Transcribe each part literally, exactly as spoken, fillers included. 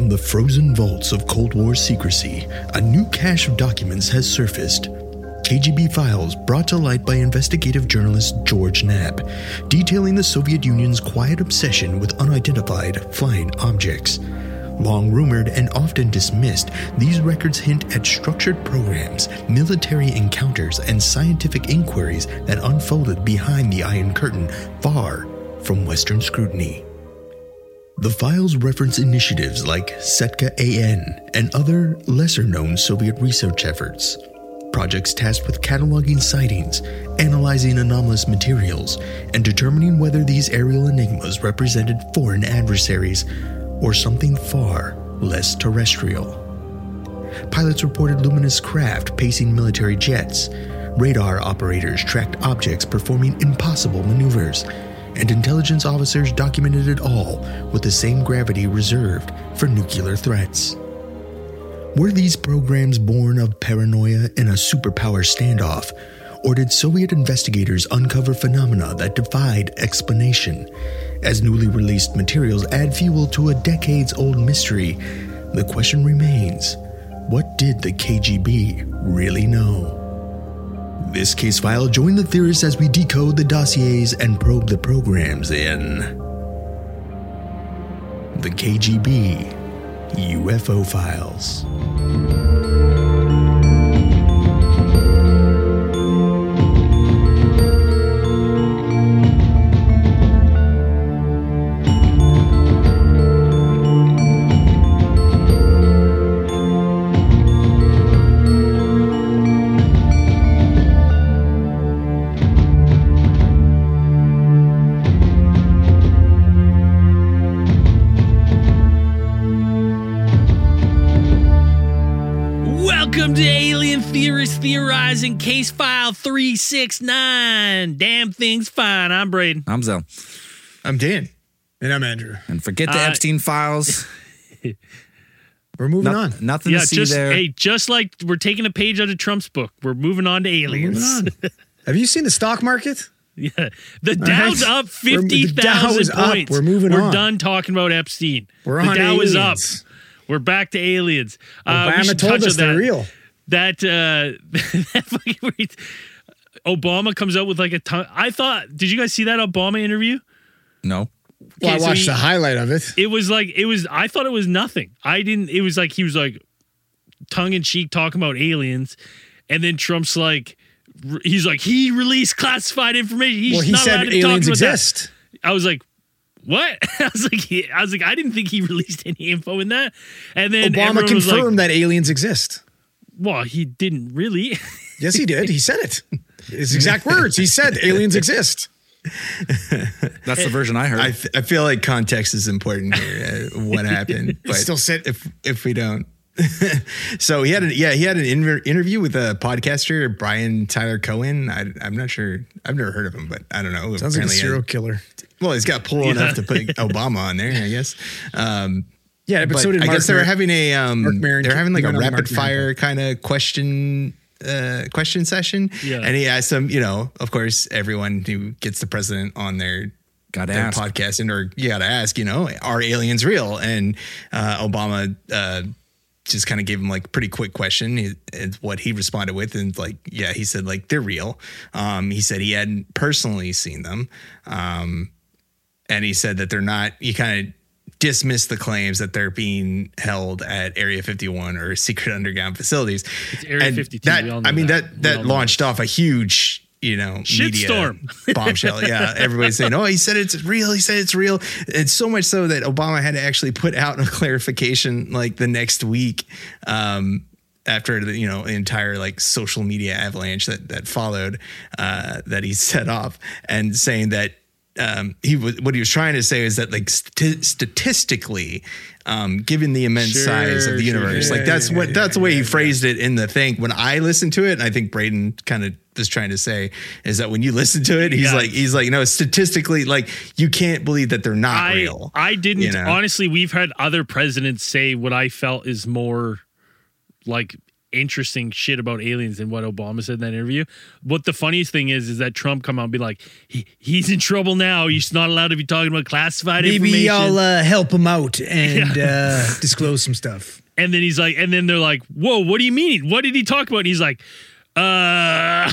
From the frozen vaults of Cold War secrecy, a new cache of documents has surfaced. K G B files brought to light by investigative journalist George Knapp, detailing the Soviet Union's quiet obsession with unidentified flying objects. Long rumored and often dismissed, these records hint at structured programs, military encounters, and scientific inquiries that unfolded behind the Iron Curtain, far from Western scrutiny. The files reference initiatives like Setka A N and other lesser-known Soviet research efforts. Projects tasked with cataloging sightings, analyzing anomalous materials, and determining whether these aerial enigmas represented foreign adversaries or something far less terrestrial. Pilots reported luminous craft pacing military jets. Radar operators tracked objects performing impossible maneuvers, and intelligence officers documented it all with the same gravity reserved for nuclear threats. Were these programs born of paranoia in a superpower standoff, or did Soviet investigators uncover phenomena that defied explanation? As newly released materials add fuel to a decades-old mystery, the question remains, what did the K G B really know? This case file, join the theorists as we decode the dossiers and probe the programs in the K G B U F O Files. Theorizing Case File three six nine. Damn thing's fine. I'm Braden. I'm Zell. I'm Dan. And I'm Andrew. And forget the Uh, Epstein files. We're moving No- on. Nothing Yeah, to see just there. hey, just like we're taking a page out of Trump's book. We're moving on to aliens. Moving on. Have you seen the stock market? Yeah, the Dow's right. up We're- fifty the Dow thousand is up. points. We're moving We're on. done talking about Epstein. We're the on Dow is up. aliens. We're back to aliens. Uh, we Obama should told touch us on they're that. real. That uh, that fucking Obama comes out with like a ton. I thought. Did you guys see that Obama interview? no. Well, Okay, I so watched he- the highlight of it. It was like it was. I thought it was nothing. I didn't. It was like he was like tongue in cheek talking about aliens, and then Trump's like, r- he's like he released classified information. He's Well, he not allowed said to talk aliens about that. exist. I was like, what? I was like, he, I was like, I didn't think he released any info in that. And then Obama everyone was confirmed like, that aliens exist. well, he didn't really. Yes, he did. He said it. His exact words. He said aliens exist. That's the version I heard. I, f- I feel like context is important here. Uh, what happened? But Still said- if if we don't. So he had an yeah he had an inter- interview with a podcaster, Brian Tyler Cohen. I, I'm not sure. I've never heard of him, but I don't know. Sounds like a Apparently, serial uh, killer. well, he's got pull Yeah. enough to put Obama on there, I guess. Um, Yeah, but, but so did I Mark guess they were Maron. having a um, Mark Maron- they were having like you a know Mark rapid Maron. fire kind of question uh, question session. Yeah. And he asked them, you know, of course, everyone who gets the president on their Gotta their ask. podcast and or you got to ask, you know, are aliens real? And uh, Obama uh, just kind of gave him like a pretty quick question. He, it's what he responded with, and like, yeah, he said like they're real. Um, he said he hadn't personally seen them, um, and he said that they're not. He kind of dismissed the claims that they're being held at Area fifty-one or secret underground facilities. It's Area And fifty-two. That, We all know I mean, that. that We that, all know launched off a huge, you know, Shitstorm. media bombshell. Yeah, everybody's saying, "Oh, he said it's real. He said it's real." It's so much so that Obama had to actually put out a clarification like the next week, um, after the you know the entire like social media avalanche that that followed, uh, that he set off, and saying that. Um, he was what he was trying to say is that like st- statistically, um, given the immense Sure, size of the sure, universe, yeah, like that's yeah, what yeah, that's the way yeah, he yeah. phrased it in the thing. When I listened to it, and I think Braden kind of was trying to say is that when you listen to it, he's Yeah. like he's like no, statistically, like you can't believe that they're not I, real. I didn't. you know? Honestly, we've had other presidents say what I felt is more like interesting shit about aliens than what Obama said in that interview. What the funniest thing is, is that Trump come out and be like, he, he's in trouble now. He's not allowed to be talking about classified Maybe information. I'll uh, help him out and uh, disclose some stuff. And then he's like, and then they're like, whoa, what do you mean? What did he talk about? And he's like, uh,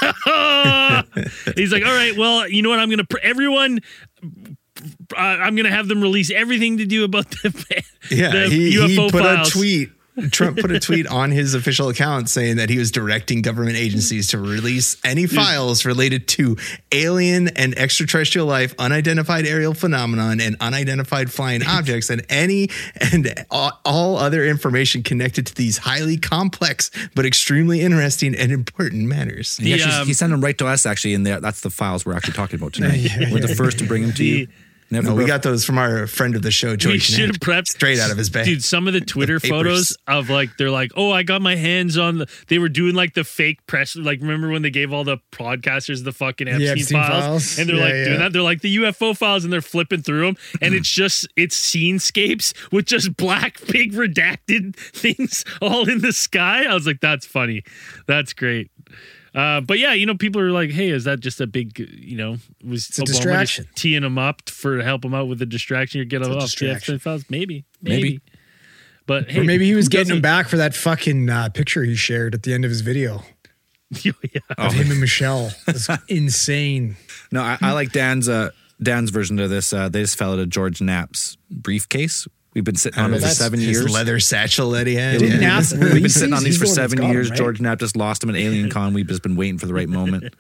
he's like, all right, well, you know what? I'm going to, pr- everyone, uh, I'm going to have them release everything to do about the, Yeah, the he, U F O he put files. a tweet. Trump put a tweet on his official account saying that he was directing government agencies to release any files related to alien and extraterrestrial life, unidentified aerial phenomenon, and unidentified flying objects, and any and all, all other information connected to these highly complex but extremely interesting and important matters. He, The, actually, um, he sent them right to us, actually, and that's the files we're actually talking about tonight. We're the first to bring them to you. Never No, we brought- got those from our friend of the show, We George should have Knapp, prepped straight out of his bag. Dude, some of the Twitter papers. photos of like, they're like, oh, I got my hands on the, they were doing like the fake press. Like, remember when they gave all the podcasters the fucking Epstein, Epstein files? files. And they're Yeah, like yeah. doing that. They're like the U F O files and they're flipping through them. And it's just, it's scenescapes with just black, big redacted things all in the sky. I was like, that's funny. That's great. Uh, but yeah, you know, people are like, hey, is that just a big, you know, was It's a Obama distraction. just teeing him up for to help him out with the distraction or get him a off the distraction. Epstein files? Maybe, maybe. Maybe. But hey, Or maybe he was who getting him doesn't- back for that fucking uh, picture he shared at the end of his video yeah. of him and Michelle. It's insane. No, I, I like Dan's uh, Dan's version of this. Uh, they just fell out of George Knapp's briefcase. We've been sitting on it for that's seven His years. leather satchel that he had. Didn't yeah. Knapp We've been release sitting on these? these for He's the one that's seven got 'em, years. right? George Knapp just lost them at Alien Con. We've just been waiting for the right moment.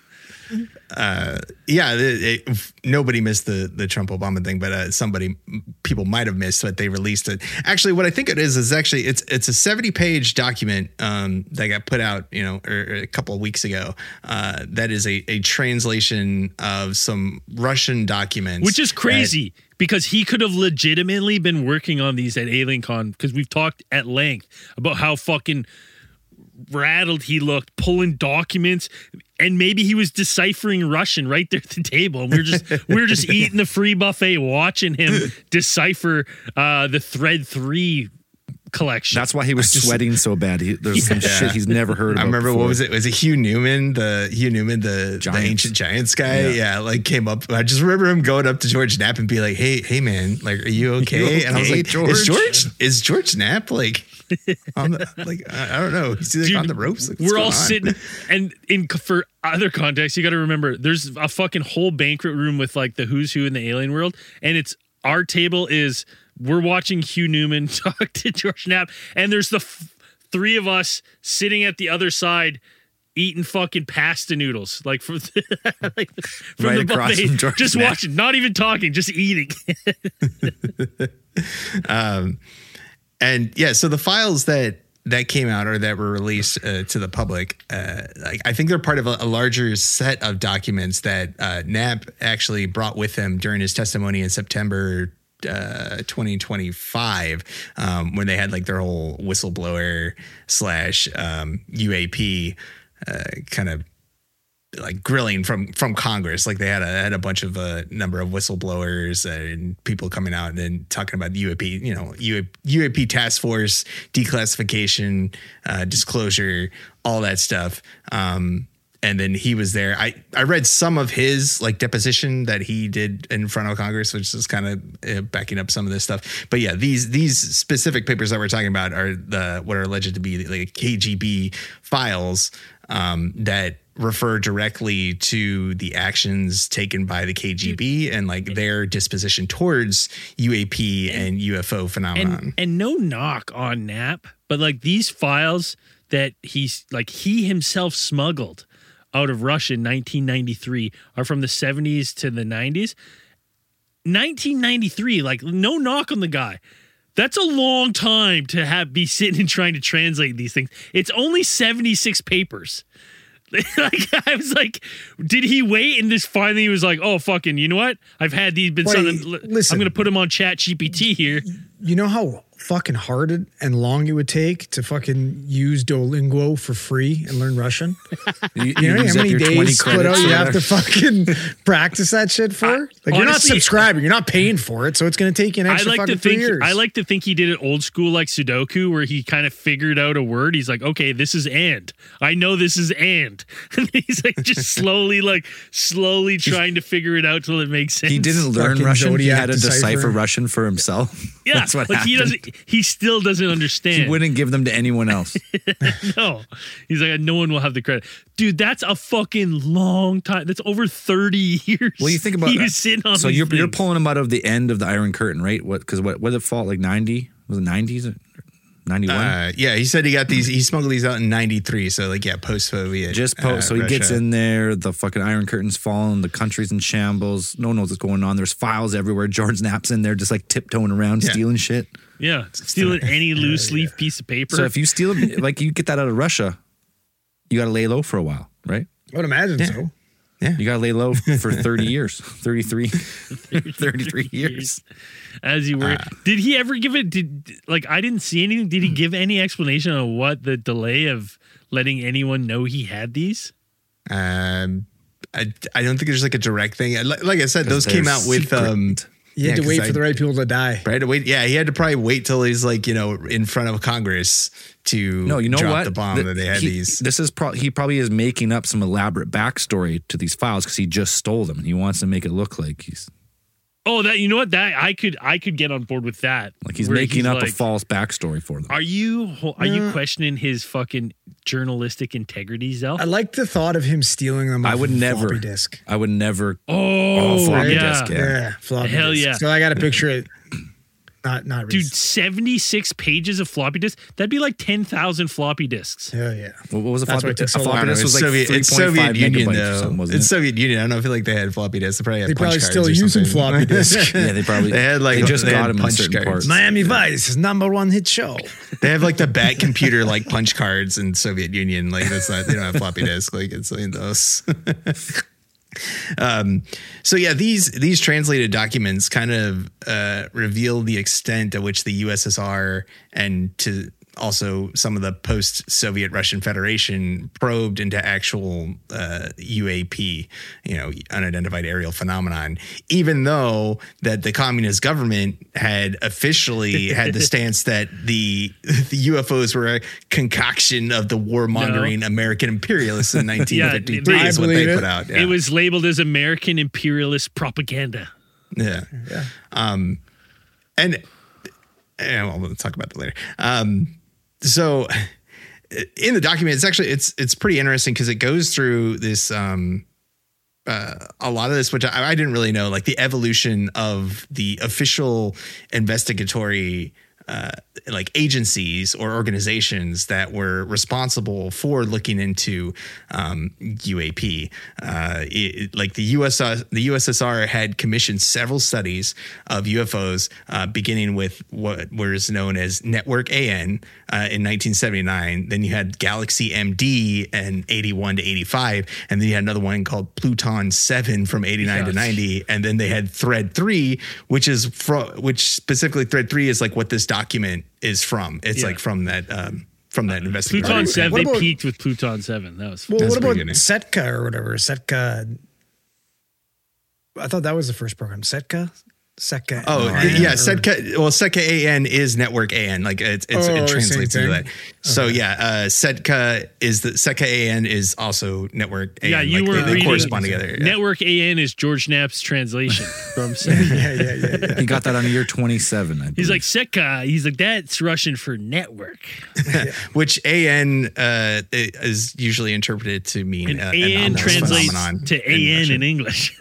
Yeah, it, it, nobody missed the the Trump Obama thing, but uh, somebody people might have missed what they released it. Actually, what I think it is is actually it's it's a seventy page document um, that got put out, you know, or, or a couple of weeks ago. Uh, that is a, a translation of some Russian documents, Which is that- crazy because he could have legitimately been working on these at AlienCon because we've talked at length about how fucking rattled he looked, pulling documents, and maybe he was deciphering Russian right there at the table. And we we're just we we're just eating the free buffet, watching him decipher uh, the Thread Three collection. That's why he was sweating so bad. He, there's some Yeah. shit he's never heard about I remember before. what was it? Was it Hugh Newman, the Hugh Newman, the, the Giants. ancient Giants guy? Yeah. Yeah. like came up. I just remember him going up to George Knapp and be like, "Hey, hey, man, like, are you okay?" You And I was okay, like, George? "Is George is George Knapp like on the like? I I don't know. He's like Dude, on the ropes. Like, what's we're all going on? sitting, and in for other context, you got to remember there's a fucking whole banquet room with like the who's who in the alien world, and it's our table is we're watching Hugh Newman talk to George Knapp, and there's the f- three of us sitting at the other side eating fucking pasta noodles, like from the, like from Right the across buffet, from George just Knapp. watching, not even talking, just eating. And yeah, so the files that that came out or that were released uh, to the public, uh, like, I think they're part of a, a larger set of documents that uh, Knapp actually brought with him during his testimony in September uh, twenty twenty-five, um, when they had like their whole whistleblower slash um, U A P uh, kind of like grilling from from Congress. Like they had a had a bunch of a uh, number of whistleblowers and people coming out and then talking about the U A P, you know, U A P task force, declassification, uh, disclosure, all that stuff. Um, and then he was there. I, I read some of his like deposition that he did in front of Congress, which is kind of uh, backing up some of this stuff. But yeah, these these specific papers that we're talking about are the what are alleged to be like K G B files um, that refer directly to the actions taken by the K G B and like their disposition towards U A P and, and U F O phenomenon. And, and no knock on Knapp, but like these files that he's like he himself smuggled out of Russia in nineteen ninety-three are from the seventies to the nineties. nineteen ninety-three, like no knock on the guy. That's a long time to have be sitting and trying to translate these things. It's only seventy-six papers. Like I was like, did he wait and this finally he was like, oh fucking, you know what? I've had these been Wait, something. listen. I'm gonna put him on Chat G P T here. You know how fucking hard it and long it would take to fucking use Duolingo for free and learn Russian? You, You know use how up many your twenty days put out credits you or have to whatever. fucking practice that shit for? Like you're not honestly, subscribing, you're not paying for it, so it's going to take you an I extra like fucking to think three years. I like to think he did it old school like Sudoku, where he kind of figured out a word. He's like, okay, this is and. I know this is and. And he's like just slowly, like slowly trying to figure it out till it makes sense. He didn't learn Fucking Russian. He Zodiac had to decipher. decipher. Russian for himself. Yeah, That's what like happened. he doesn't. He still doesn't understand. He wouldn't give them to anyone else. No, he's like, no one will have the credit, dude. That's a fucking long time. That's over thirty years. Well, you think about he that. was sitting on. So these you're you're things. pulling him out of the end of the Iron Curtain, right? What? Because what? What did it fall like ninety? Was it nineties? ninety-one? Uh, yeah, he said he got these. He smuggled these out in ninety-three. So like, yeah, post Soviet. Just post. uh, so he gets Russia. in there. The fucking Iron Curtain's fallen. The country's in shambles. No one knows what's going on. There's files everywhere. George Knapp's in there, just like tiptoeing around, Yeah. stealing shit. Yeah, stealing any loose leaf piece of paper. So if you steal, like you get that out of Russia, you got to lay low for a while, right? I would imagine so. You got to lay low for thirty years, thirty-three, thirty-three years. As you were, did he ever give it? Did like I didn't see anything. Did he give any explanation on what the delay of letting anyone know he had these? Um, I, I don't think there's like a direct thing. Like, like I said, those they're came out with secret. um. You had yeah, to 'cause wait I- for the right people to die. Right to wait. Yeah, he had to probably wait till he's like you know in front of Congress to No, you know drop what? the bomb The- that they had he- these. This is pro- he probably is making up some elaborate backstory to these files because he just stole them and he wants to make it look like he's Oh, that you know what that I could I could get on board with that. like he's Where making up a like, false backstory for them. Are you are you questioning his fucking journalistic integrity, Zell? I like the thought of him stealing them. I off would of a never. floppy disk. I would never. Oh, floppy yeah. disk, Yeah, Yeah. floppy Hell disk. yeah. So I got to picture it. Not not Dude, recent. seventy-six pages of floppy disks. That'd be like ten thousand floppy disks. Hell yeah. What what was a That's floppy why it took disk? so A long. floppy I don't know, disk was it's like Soviet, three it's point Soviet five Union megabytes or though. something, wasn't It's it? Soviet Union. I don't know if like they had floppy disks. They probably had They punch probably cards still or using something. floppy disk. Yeah, they probably They had, like, they just they got had them in punch certain cards. parts. Miami Vice is number one hit show. They have like the bat computer like punch cards in Soviet Union. Like that's not they don't have floppy disk. Like it's like those. um, so yeah, these these translated documents kind of uh, reveal the extent at which the U S S R and to also some of the post-Soviet Russian Federation probed into actual uh, U A P, you know, unidentified aerial phenomenon, even though that the communist government had officially had the stance that the, the U F Os were a concoction of the warmongering American imperialists in nineteen fifty-three Yeah, is what believe they it. put out. Yeah. It was labeled as American imperialist propaganda. Yeah. Yeah. Um, and, and well, we'll talk about that later. Um, so in the document, it's actually, it's, it's pretty interesting because it goes through this, um, uh, a lot of this, which I, I didn't really know, like the evolution of the official investigatory uh, like agencies or organizations that were responsible for looking into um, U A P. Uh, it, like the U S the U S S R had commissioned several studies of U F Os, uh, beginning with what was known as Network A N uh, in nineteen seventy-nine. Then you had Galaxy M D in eighty-one to eighty-five, and then you had another one called Pluton seven from eighty-nine to Yes. ninety, and then they had Thread three, which is from which specifically Thread three is like what this document is from. It's Yeah. like from that um, from that investigation. Pluton seven. What They about- peaked with Pluton seven. That was Well, That's what about pretty good name. Setka or whatever? Setka. I thought that was the first program. Setka? Setka. Oh N yeah, or- Setka. Well, Setka A N is Network A N. Like it's, it's Oh, it same translates into thing. that. So yeah, uh, Setka is the Setka A N is also Network A N. Yeah, you like, were they, they reading correspond together. Yeah. Network A N is George Knapp's translation from. Yeah, yeah, yeah, yeah. He got that on year twenty-seven. I He's believe. like Setka. He's like that's Russian for network. Which A N uh, is usually interpreted to mean And uh, A N an anomalous translates phenomenon to A N Russian. in English.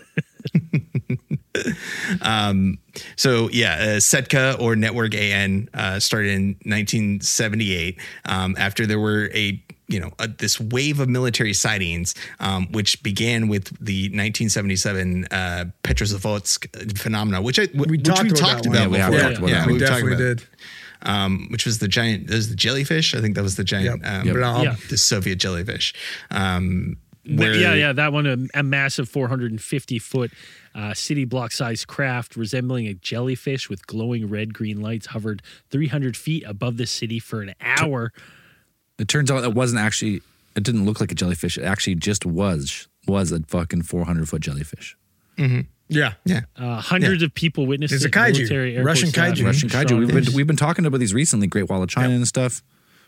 So yeah, uh, Setka or Network A N uh, started in nineteen seventy-eight um, after there were a you know a, this wave of military sightings, um, which began with the nineteen seventy-seven uh, Petrozavodsk phenomena, which I w- We which talked we about talked that one. about Yeah, we have before. talked about yeah, that. We we've talked definitely about- did. Um, which was the giant, that was the jellyfish. I think that was the giant, Yep. um, Yep. the Soviet jellyfish. Um, where yeah, yeah, that one, a, a massive four hundred fifty foot uh, city block sized craft resembling a jellyfish with glowing red green lights hovered three hundred feet above the city for an hour. It turns out it wasn't actually. It didn't look like a jellyfish. It actually just was was a fucking four hundred foot jellyfish. Mm-hmm. Yeah. Yeah. Uh, hundreds Yeah. of people witnessed There's it. a kaiju. Military, Air Russian Force staff, kaiju. Russian kaiju. strong We've been fish. we've been talking about these recently. Great Wall of China and stuff.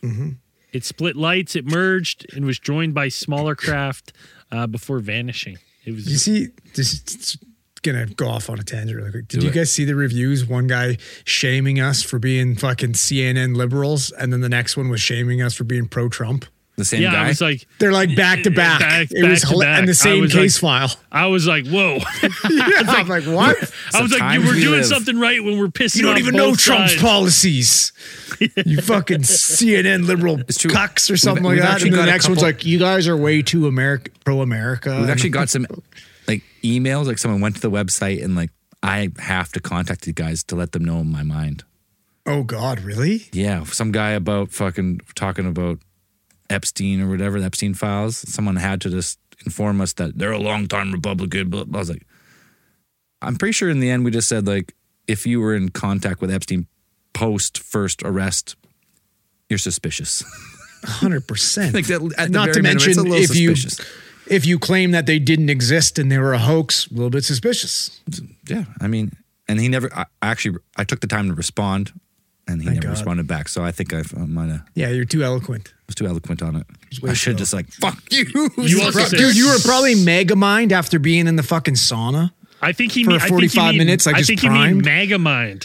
It split lights, it merged, and was joined by smaller craft uh, before vanishing. It was You see, this is gonna go off on a tangent really quick. Did Do you it. guys see the reviews? One guy shaming us for being fucking C N N liberals, and then the next one was shaming us for being pro-Trump. The same yeah, guy. I was like, They're like back to back. Back- It was back to hila- back. and the I same was case like- file. I was like, whoa. Yeah, I'm like, what? I was like, Sometimes you were we doing live. something right when we're pissing You don't off even know both Trump's sides. policies. You fucking C N N liberal It's true. cucks or something We've- we've like that. actually And then got the a next one's couple- like, you guys are way too America, pro-America. We've actually got some like emails. Like someone went to the website and like I have to contact you guys to let them know my mind. Oh God, really? Yeah, some guy about fucking talking about Epstein or whatever, the Epstein files. Someone had to just inform us that they're a long-time Republican. But I was like, I'm pretty sure in the end we just said like, if you were in contact with Epstein post first arrest, you're suspicious. Hundred percent. Like that, at the Not very to minimum, mention it's a little if you suspicious. if you claim that they didn't exist and they were a hoax, a little bit suspicious. Yeah, I mean, and he never. I I actually, I took the time to respond, and he Thank never God. responded back. So I think I might have Yeah, you're too eloquent. was too eloquent on it. way I should too just like fuck you. You also said- Dude, you were probably mega mind after being in the fucking sauna. I think he For mean, I think forty-five you mean, minutes, like, I just think you mean primed? Mega Mind.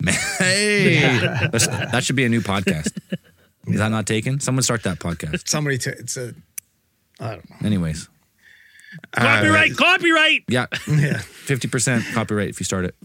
Hey, That's- that should be a new podcast. Is that not taken? Someone start that podcast. Somebody, t- it's a, I don't know. Anyways, Copyright, copyright. yeah, Yeah. fifty percent copyright if you start it.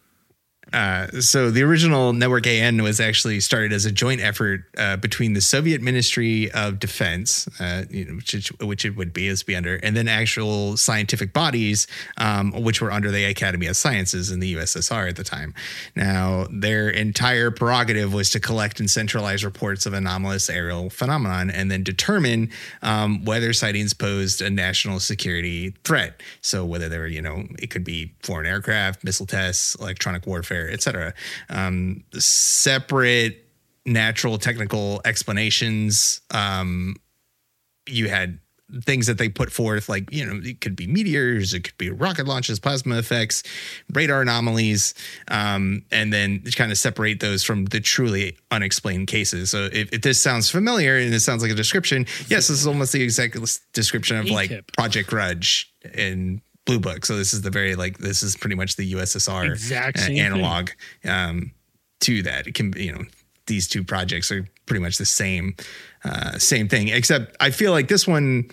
Uh, so the original Network A N was actually started as a joint effort uh, between the Soviet Ministry of Defense, uh, you know, which, it, which it would be as be under, and then actual scientific bodies, um, which were under the Academy of Sciences in the U S S R at the time. Now, their entire prerogative was to collect and centralize reports of anomalous aerial phenomenon and then determine um, whether sightings posed a national security threat. So whether they were, you know, it could be foreign aircraft, missile tests, electronic warfare, et cetera. Um, separate natural technical explanations. Um, you had things that they put forth, like, you know, it could be meteors, it could be rocket launches, plasma effects, radar anomalies, um, and then kind of separate those from the truly unexplained cases. So if, if this sounds familiar and it sounds like a description, yes, this is almost the exact description of like E-tip. Project Grudge in Blue Book. So this is the very, like, this is pretty much the U S S R Exact uh, same analog um, to that. It can, you know, these two projects are pretty much the same, uh, same thing, except I feel like this one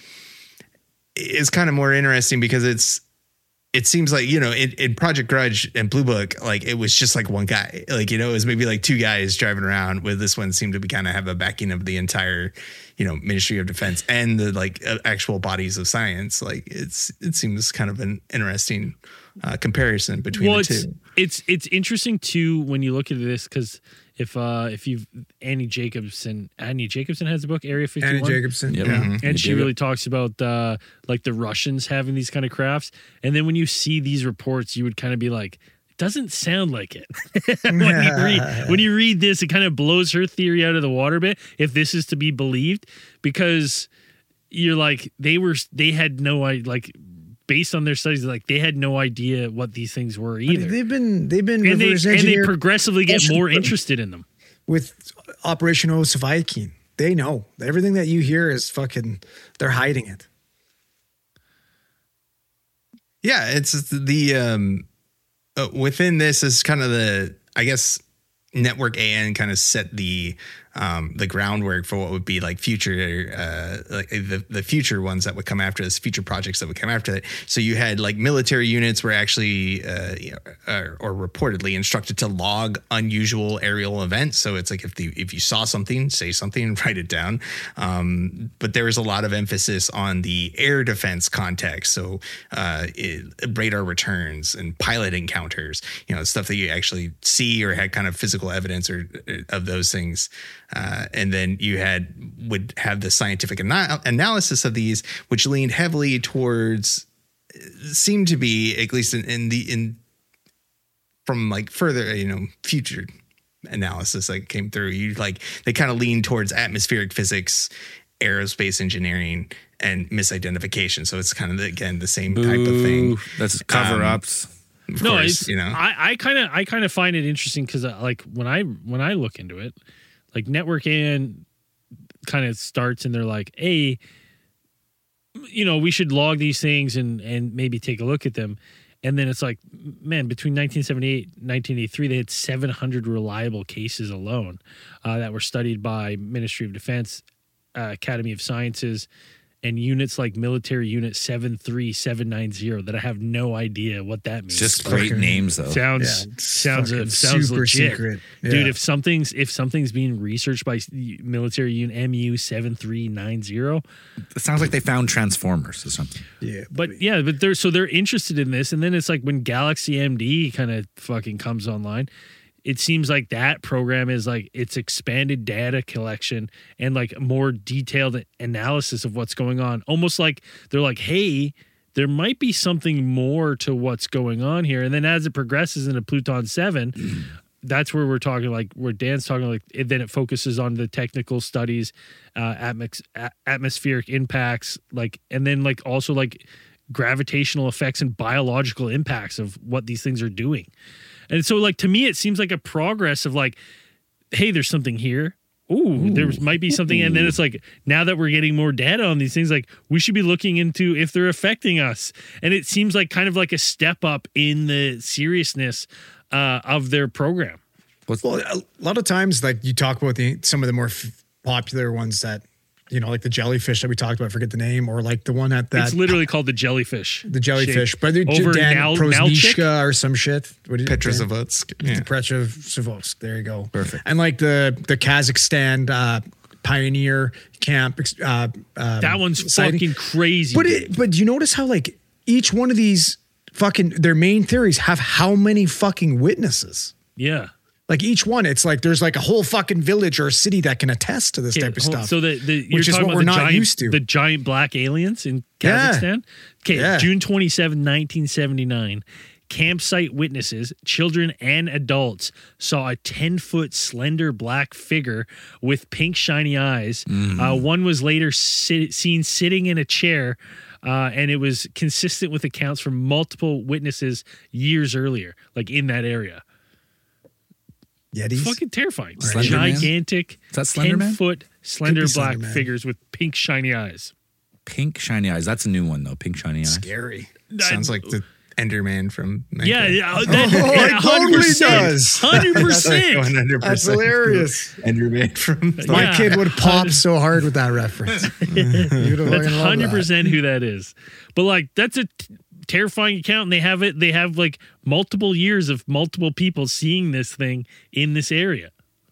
is kind of more interesting because it's, it seems like, you know, in, in Project Grudge and Blue Book, like it was just like one guy, like, you know, it was maybe like two guys driving around. With this one seemed to be kind of have a backing of the entire, you know, Ministry of Defense and the like uh, actual bodies of science. Like it's, it seems kind of an interesting uh, comparison between Well, the it's two. it's it's interesting too when you look at this because if uh if you've Annie Jacobson Annie Jacobson has the book Area fifty-one. Annie Jacobson. Yep. Yeah. Mhm. And she You dig really it? talks about uh, like the Russians having these kind of crafts. And then when you see these reports, you would kind of be like, it doesn't sound like it. when, you read, when you read this, it kind of blows her theory out of the water a bit, if this is to be believed, because you're like, they were, they had no idea, like, based on their studies, like they had no idea what these things were I mean, either. they've been, they've been And they, reverse and they engineered progressively get more Russian- interested in them. with Operation Osavayakin. They know everything that you hear is fucking, they're hiding it. Yeah, it's the um uh, within this is kind of the, I guess, Network A N kind of set the um the groundwork for what would be like future uh like the the future ones that would come after this, future projects that would come after that. So you had like military units were actually uh you know, or, or reportedly instructed to log unusual aerial events. So it's like if the if you saw something, say something and write it down. Um but there was a lot of emphasis on the air defense context. So uh it, radar returns and pilot encounters, you know, stuff that you actually see or had kind of physical evidence or of those things Uh, and then you had would have the scientific ana- analysis of these, which leaned heavily towards, seemed to be at least in, in the in from like further, you know, future analysis that came through. You like they kind of lean towards atmospheric physics, aerospace engineering, and misidentification. So it's kind of again the same Boo. type of thing. That's cover ups. Um, of No, course, it's, you know. I I kind of I kind of find it interesting because like when I when I look into it, like Network A N kind of starts and they're like, hey, you know, we should log these things and and maybe take a look at them. And then it's like, man, between nineteen seventy-eight and nineteen eighty-three, they had seven hundred reliable cases alone uh, that were studied by Ministry of Defense, uh, Academy of Sciences, and units like Military Unit seven three seven nine zero that I have no idea what that means. Just great Fucking- names though. sounds Yeah, it's sounds fucking uh, sounds super legit. secret. Dude, Yeah. if something's if something's being researched by Military Unit M U seven three nine zero, It sounds like they found Transformers or something. Yeah, but yeah, but they're so they're interested in this, and then it's like when Galaxy M D kind of fucking comes online, it seems like that program is like it's expanded data collection and like more detailed analysis of what's going on. Almost like they're like, hey, there might be something more to what's going on here. And then as it progresses into Pluton seven, that's where we're talking like where Dan's talking like it, then it focuses on the technical studies, uh, atmos- a- atmospheric impacts, like, and then like also like gravitational effects and biological impacts of what these things are doing. And so like to me, it seems like a progress of like, hey, there's something here. Ooh, there might be something. And then it's like, now that we're getting more data on these things, like we should be looking into if they're affecting us. And it seems like kind of like a step up in the seriousness uh, of their program. well, a lot of times, like you talk about the some of the more f- popular ones that, you know, like the jellyfish that we talked about, I forget the name, or like the one at that It's literally called the jellyfish. the jellyfish, shape. but the Over Dan Nal- Prosnishka Nalchik? or some shit. What did Petrozavodsk. Yeah. Petrozavodsk. There you go. Perfect. And like the the Kazakhstan uh, pioneer camp. Uh, um, That one's sighting. fucking crazy. But dude. it, but do you notice how like each one of these fucking their main theories have how many fucking witnesses? yeah. Like each one, it's like there's like a whole fucking village or a city that can attest to this Okay, type of hold- stuff. So the, the you're which is talking what about we're the not giant, used to. the giant black aliens in Yeah. Kazakhstan. Okay, Yeah. June twenty-seventh, nineteen seventy-nine. Campsite witnesses, children and adults, saw a ten-foot slender black figure with pink shiny eyes. Uh, one was later sit, seen sitting in a chair, uh, and it was consistent with accounts from multiple witnesses years earlier, like in that area. Yetis. Fucking terrifying. Slender Man? Gigantic, Is that Slender Man? ten-foot slender Could be black Slender Man. figures with pink shiny eyes. Pink shiny eyes. That's a new one though. Pink shiny eyes. Scary. Sounds like the Enderman from Minecraft. Yeah, yeah, that, Oh, yeah, it totally one hundred percent. does. one hundred one percent. hundred percent That's hilarious. Enderman from My Yeah. kid would pop so hard with that reference. You'd have That's fucking loved one hundred that. percent who that is. But like that's a t- terrifying account, and they have it. They have like multiple years of multiple people seeing this thing in this area.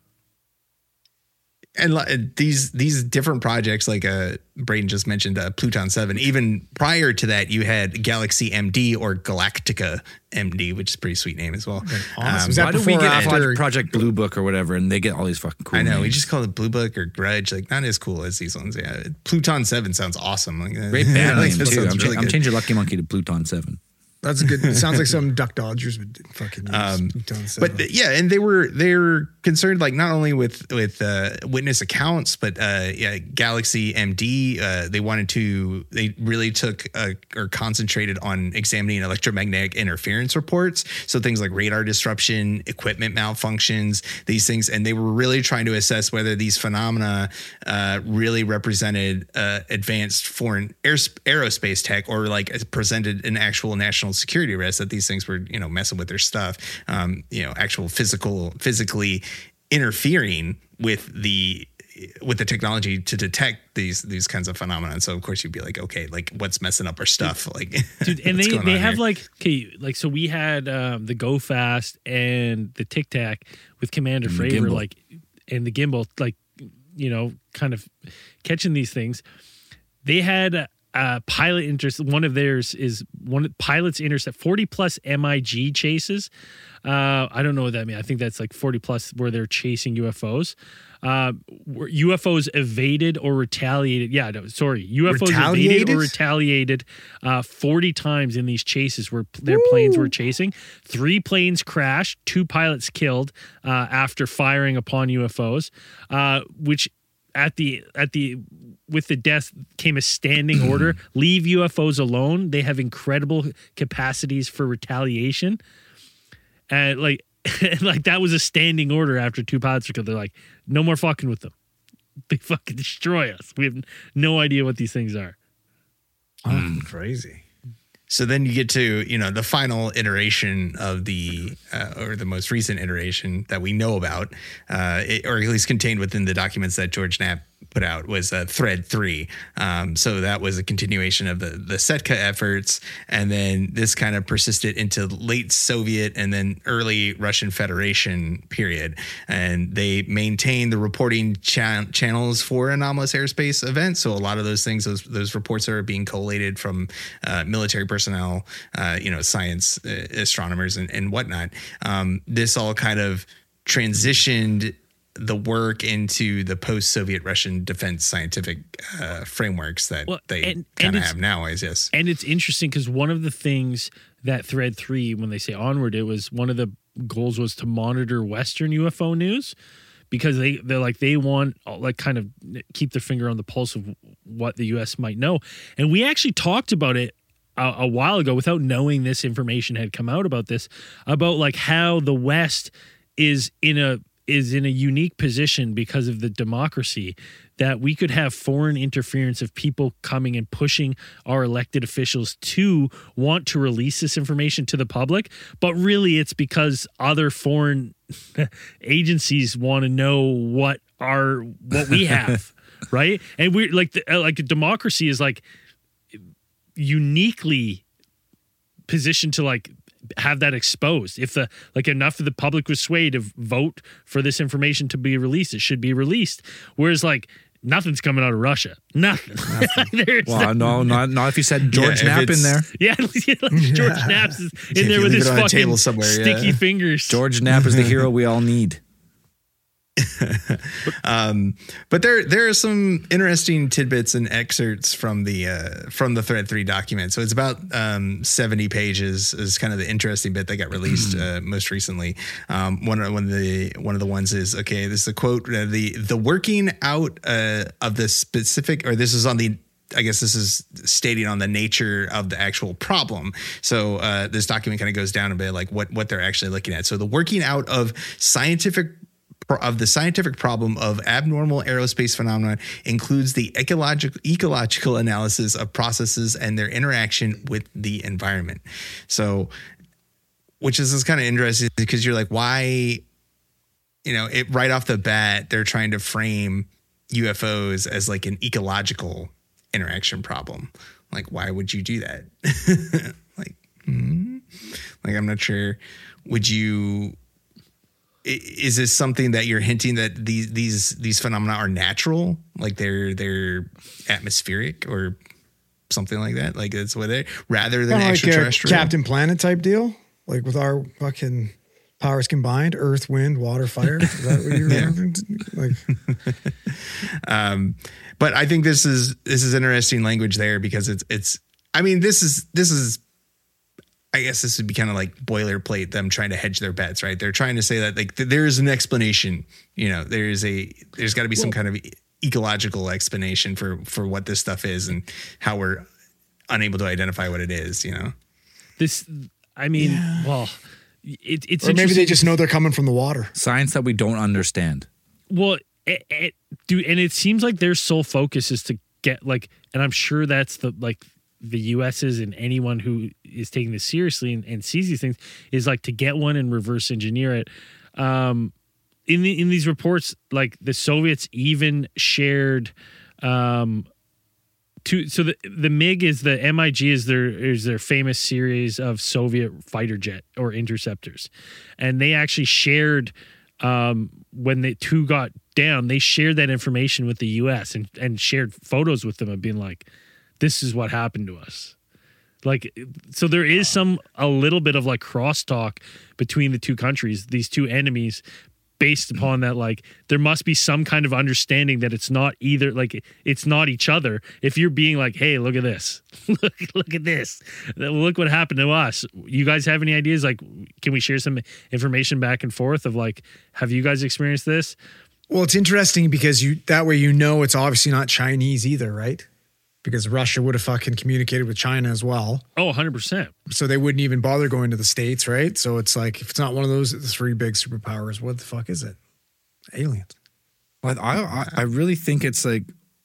and li- these these different projects, like uh, Braden just mentioned, uh, Pluton seven. Even prior to that, you had Galaxy M D or Galactica M D, which is a pretty sweet name as well. Awesome. Um, Was that Why do we before or get after? Project Blue Book or whatever, and they get all these fucking cool I know we names? just call it Blue Book or Grudge, like not as cool as these ones. Yeah, Pluton seven sounds awesome. Like, uh, Great band like, name that too. sounds I'm, cha- really I'm good. changing Lucky Monkey to Pluton seven. That's a good. It sounds like some Duck Dodgers would fucking use. Um, Pluton But seven. th- yeah, and they were they were concerned like not only with with uh, witness accounts, but uh, yeah, Galaxy M D. Uh, they wanted to. They really took uh, or concentrated on examining electromagnetic interference reports. So things like radar disruption, equipment malfunctions, these things, and they were really trying to assess whether these phenomena uh, really represented uh, advanced foreign air, aerospace tech or like presented an actual national security risk, that these things were, you know, messing with their stuff, um, you know, actual physical, physically interfering with the with the technology to detect these these kinds of phenomena. And so of course you'd be like, okay, like what's messing up our stuff? Like, Dude, and what's they going they on have here? like okay, like so we had um, the Go Fast and the Tic Tac with Commander And the Fravor, gimbal. like and the gimbal, like you know, kind of catching these things. They had uh, pilot interest. One of theirs is one pilots intercept forty plus M I G chases. Uh, I don't know what that means. I think that's like forty plus where they're chasing U F Os. Uh, U F Os evaded or retaliated. Yeah, no, sorry. U F Os Retaliated? evaded or retaliated uh, forty times in these chases where their Woo. planes were chasing. Three planes crashed, two pilots killed uh, after firing upon U F Os, uh, which at the at the with the death came a standing order: leave U F Os alone. They have incredible capacities for retaliation, and like. like that was a standing order after two pilots were killed. They're like, no more fucking with them. They fucking destroy us. We have no idea what these things are. Oh, mm. Crazy. So then you get to, you know, the final iteration of the, uh, or the most recent iteration that we know about, uh, it, or at least contained within the documents that George Knapp put out, was uh, Thread three. Um, so that was a continuation of the, the Setka efforts. And then this kind of persisted into late Soviet and then early Russian Federation period. And they maintained the reporting cha- channels for anomalous airspace events. So a lot of those things, those, those reports are being collated from uh, military personnel, uh, you know, science uh, astronomers and, and whatnot. Um, this all kind of transitioned the work into the post-Soviet Russian defense scientific uh, frameworks that well, they kind of have now, I guess. And it's interesting because one of the things that Thread three, when they say onward, it was one of the goals was to monitor Western U F O news, because they, they're like, they want like kind of keep their finger on the pulse of what the U S might know. And we actually talked about it a, a while ago without knowing this information had come out about this, about like how the West is in a is in a unique position because of the democracy, that we could have foreign interference of people coming and pushing our elected officials to want to release this information to the public. But really it's because other foreign agencies want to know what our, what we have. Right. And we're like, the, like a democracy is like uniquely positioned to like have that exposed. If the like enough of the public was swayed to vote for this information to be released, it should be released. Whereas like nothing's coming out of Russia. Nothing. Nothing. Well, no, not not if you said George yeah, Knapp in there. Yeah, like George Yeah. Knapp's is in If there you with leave his it on a fucking table somewhere, sticky yeah. fingers. George Knapp is the hero we all need. um, but there there are some interesting tidbits and excerpts from the uh, from the Thread three document. So it's about um, seventy pages is kind of the interesting bit that got released uh, most recently. Um, one of one of the one of the ones is, okay, this is a quote, uh, the the working out uh, of the specific, or this is on the I guess this is stating on the nature of the actual problem. So uh, this document kind of goes down a bit, like what what they're actually looking at. So the working out of scientific of the scientific problem of abnormal aerospace phenomena includes the ecological ecological analysis of processes and their interaction with the environment. So, which is, is kind of interesting because you're like, why, you know, it right off the bat, they're trying to frame U F Os as like an ecological interaction problem. Like, why would you do that? like, hmm? like, I'm not sure. Would you, is this something that you're hinting that these these these phenomena are natural, like they're they're atmospheric or something like that? Like that's what they rather than Kinda extraterrestrial. like a Captain Planet type deal, like with our fucking powers combined: earth, wind, water, fire. Is that what you're Yeah. like? um, but I think this is this is interesting language there because it's it's. I mean, this is this is. I guess this would be kind of like boilerplate, them trying to hedge their bets, right? They're trying to say that like th- there is an explanation, you know, there is a, there's got to be some kind of ecological explanation for, for what this stuff is and how we're unable to identify what it is, you know? This, I mean, yeah. well, it, it's or maybe they just know they're coming from the water. Science that we don't understand. Well, it, it, dude, and it seems like their sole focus is to get like, and I'm sure that's the like, the U S's and anyone who is taking this seriously and, and sees these things is like to get one and reverse engineer it. Um, in the, in these reports, like the Soviets even shared, um, to, so the, the MiG is the M I G is their, is their famous series of Soviet fighter jet or interceptors. And they actually shared, um, when the two got down, they shared that information with the U S and, and shared photos with them of being like, this is what happened to us. Like, so there is some, a little bit of like crosstalk between the two countries, these two enemies, based upon that, like, there must be some kind of understanding that it's not either, like, it's not each other. If you're being like, hey, look at this, look, look at this, look what happened to us. You guys have any ideas? Like, can we share some information back and forth of like, have you guys experienced this? Well, it's interesting because you, that way, you know, it's obviously not Chinese either, right? Because Russia would have fucking communicated with China as well. Oh, one hundred percent. So they wouldn't even bother going to the States, right? So it's like, if it's not one of those three big superpowers, what the fuck is it? Aliens. Well, I, I I really think it's like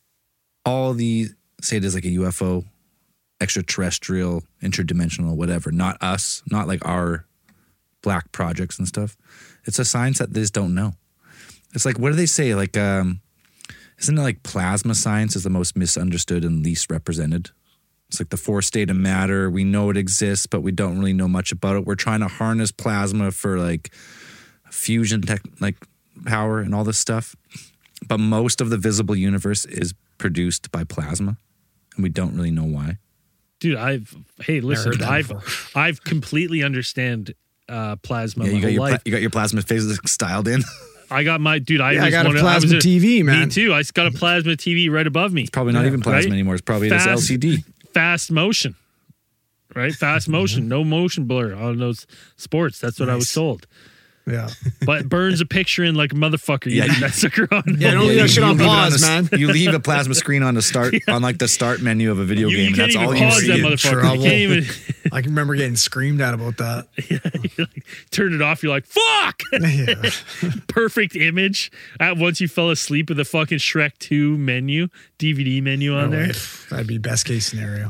all the, say it is like a U F O, extraterrestrial, interdimensional, whatever. Not us, not like our black projects and stuff. It's a science that they just don't know. It's like, what do they say? Like, um, isn't it like plasma science is the most misunderstood and least represented? It's like the fourth state of matter. We know it exists, but we don't really know much about it. We're trying to harness plasma for like fusion tech, like power and all this stuff. But most of the visible universe is produced by plasma, and we don't really know why. Dude, I've, hey, listen, heard that I've, before. I've completely understand uh, plasma Yeah, my you got whole your life. pla- you got your plasma phases styled in. I got my, dude, I Yeah, I was got a one of- plasma I was T V, man. Me too. I got a plasma T V right above me. Probably not Yeah, even plasma right? anymore. It's probably just L C D. Fast motion, right? Fast motion, no motion blur on those sports. That's what I was Nice. told. Yeah. But it burns a picture in like a motherfucker. You Yeah. leave that sucker on. Yeah, don't leave you- that shit you on leave it pause, the- man. You leave a plasma screen on the start, on like the start menu of a video You, game, you and can't that's even all you pause see. that in motherfucker. You trouble. can't even I can remember getting screamed at about that. you like, turn it off. You're like, fuck. Yeah. Perfect image. At once you fell asleep with the fucking Shrek two menu, D V D menu on No there. way. That'd be best case scenario.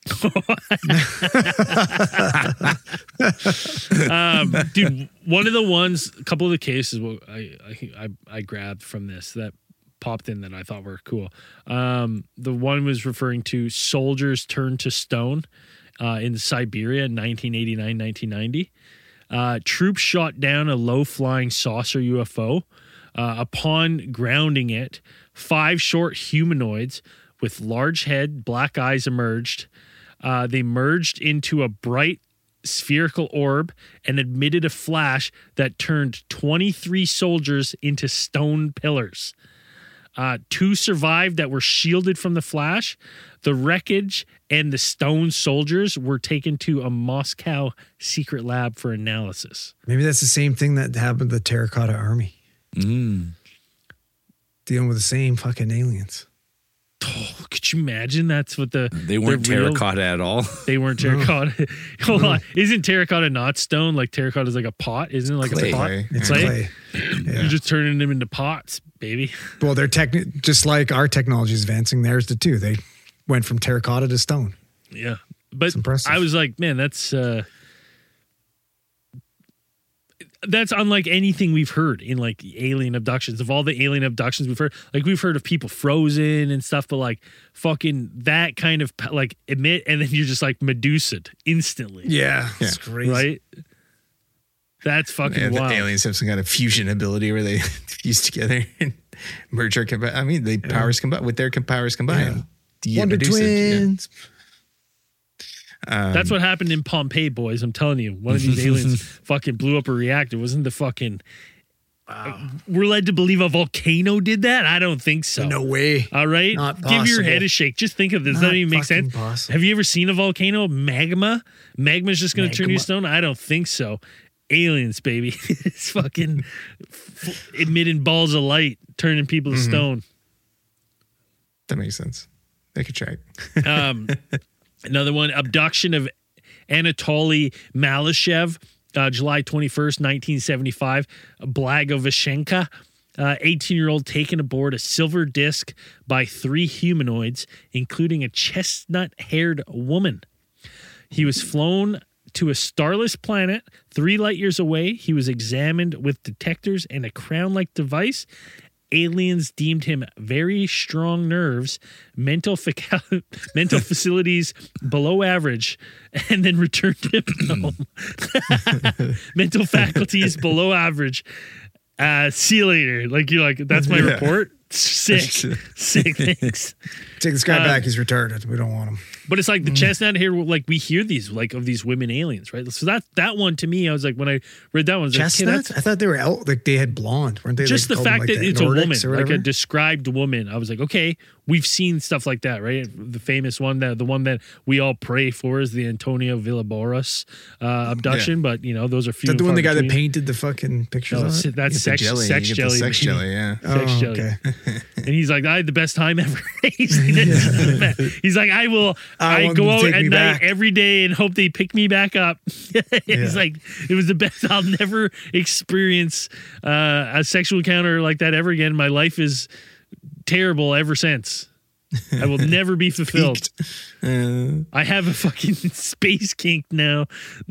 um, dude, one of the ones, a couple of the cases well, I, I I I grabbed from this that popped in that I thought were cool. Um, the one was referring to soldiers turned to stone uh, in Siberia in nineteen eighty-nine, nineteen ninety. Uh, troops shot down a low-flying saucer U F O. Uh, upon grounding it, five short humanoids with large head, black eyes emerged. Uh, they merged into a bright spherical orb and emitted a flash that turned twenty-three soldiers into stone pillars. Uh, two survived that were shielded from the flash. The wreckage and the stone soldiers were taken to a Moscow secret lab for analysis. Maybe that's the same thing that happened to the Terracotta Army. Mm. Dealing with the same fucking aliens. Oh, could you imagine? That's what the They weren't the real- terracotta at all. They weren't terracotta. Hold on, isn't terracotta not stone? Like terracotta is like a pot, isn't it? Like Clay. a pot. Clay. It's Clay? clay. You're just turning them into pots, baby. Well, they're techni- just like our technology is advancing. Theirs did too. They went from terracotta to stone. Yeah, but It's impressive. I was like, man, that's uh, that's unlike anything we've heard in like alien abductions. Of all the alien abductions we've heard, like we've heard of people frozen and stuff, but like fucking that kind of like emit, and then you're just like Medusa'd instantly, Yeah, Yeah. it's crazy. right? That's fucking Yeah, the wild. aliens have some kind of fusion ability where they fuse together and merge our combi- I mean, they powers combine with their com- powers combined. You get Wonder Medusa, yeah. twins. Um, That's what happened in Pompeii, boys. I'm telling you, one of these aliens fucking blew up a reactor. Wasn't the fucking? We're led to believe a volcano did that. I don't think so. No way. All right, Not give your possible. head a shake. Just think of this. Does Not that even make fucking sense? possible. Have you ever seen a volcano? Magma. Magma's just going to turn you Magma. stone. I don't think so. Aliens, baby. It's fucking f- emitting balls of light, turning people to stone. that makes sense. They could check. Um, another one, abduction of Anatoly Malyshev, uh, July twenty-first, nineteen seventy-five. Blagoveshenka, uh, eighteen-year-old taken aboard a silver disc by three humanoids, including a chestnut-haired woman. He was flown to a starless planet three light years away. He was examined with detectors and a crown-like device. Aliens deemed him very strong nerves, mental faca- mental facilities below average, and then returned him home. Mental faculties below average. Uh, see you later. Like you're like, that's my Yeah. report. Sick, sick things. Take this guy Uh, back. He's retarded. We don't want him. But it's like the chestnut here, like we hear these like of these women aliens, right? So that that one to me, I was like, when I read that one, I was like, okay, Chestnut? that's I thought they were out. Like they had blonde, weren't they? just like, the called them, fact like, that the it's a woman, Nordics or like a whatever? described woman. I was like, okay, we've seen stuff like that, right? The famous one, that the one that we all pray for is the Antonio Villaboras uh, abduction. But you know, those are few. Is that the and one the far guy that between. painted the fucking pictures No, on that's it? that's You get the sex, jelly, sex you get the jelly, sex baby. jelly, yeah. Sex Oh, jelly. okay. And he's like, I had the best time ever. he's, like, he's like, I will, I I, want go them to out take at me night back. every day and hope they pick me back up. It's Yeah. like, it was the best. I'll never experience uh, a sexual encounter like that ever again. My life is terrible ever since. I will never be fulfilled. Uh, I have a fucking space kink now.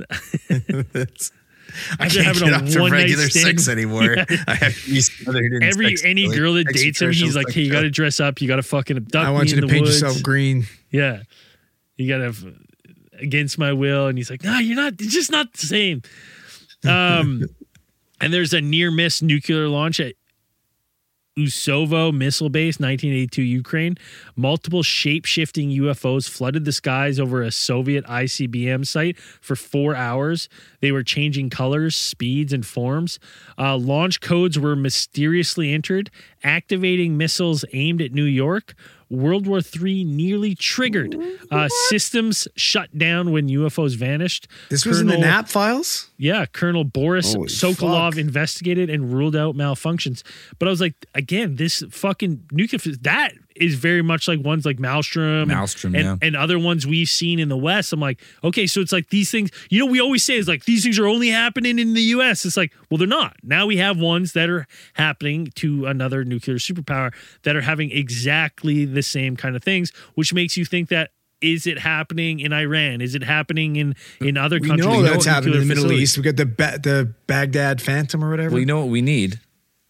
I After can't having get a up to one-night regular stand. sex anymore. I have to be smothered in Every sex any jelly. girl that dates him, he's Extraterrestrial like, "Hey, you sex got to jelly. dress up. You got to fucking abduct I want me you in to the paint woods." yourself green. Yeah. You got to, against my will. And he's like, no, you're not, it's just not the same. Um, and there's a near miss nuclear launch at Usovo Missile Base, nineteen eighty-two, Ukraine. Multiple shape-shifting U F Os flooded the skies over a Soviet I C B M site for four hours. They were changing colors, speeds, and forms. Uh, launch codes were mysteriously entered, activating missiles aimed at New York. World War Three nearly triggered. Uh, systems shut down when U F Os vanished. This was in the Colonel- N A P files? Yeah, Colonel Boris Holy Sokolov fuck. investigated and ruled out malfunctions. But I was like, again, this fucking nuclear, that is very much like ones like Maelstrom, Maelstrom, and, yeah. and other ones we've seen in the West. I'm like, okay, so it's like these things, you know, we always say is like these things are only happening in the U S. It's like, well, they're not. Now we have ones that are happening to another nuclear superpower that are having exactly the same kind of things, which makes you think that, is it happening in Iran? Is it happening in, in other We countries? know that's happening in the Nuclear Middle facilities. East. We got the ba- the Baghdad Phantom or whatever. Well, you know what we need?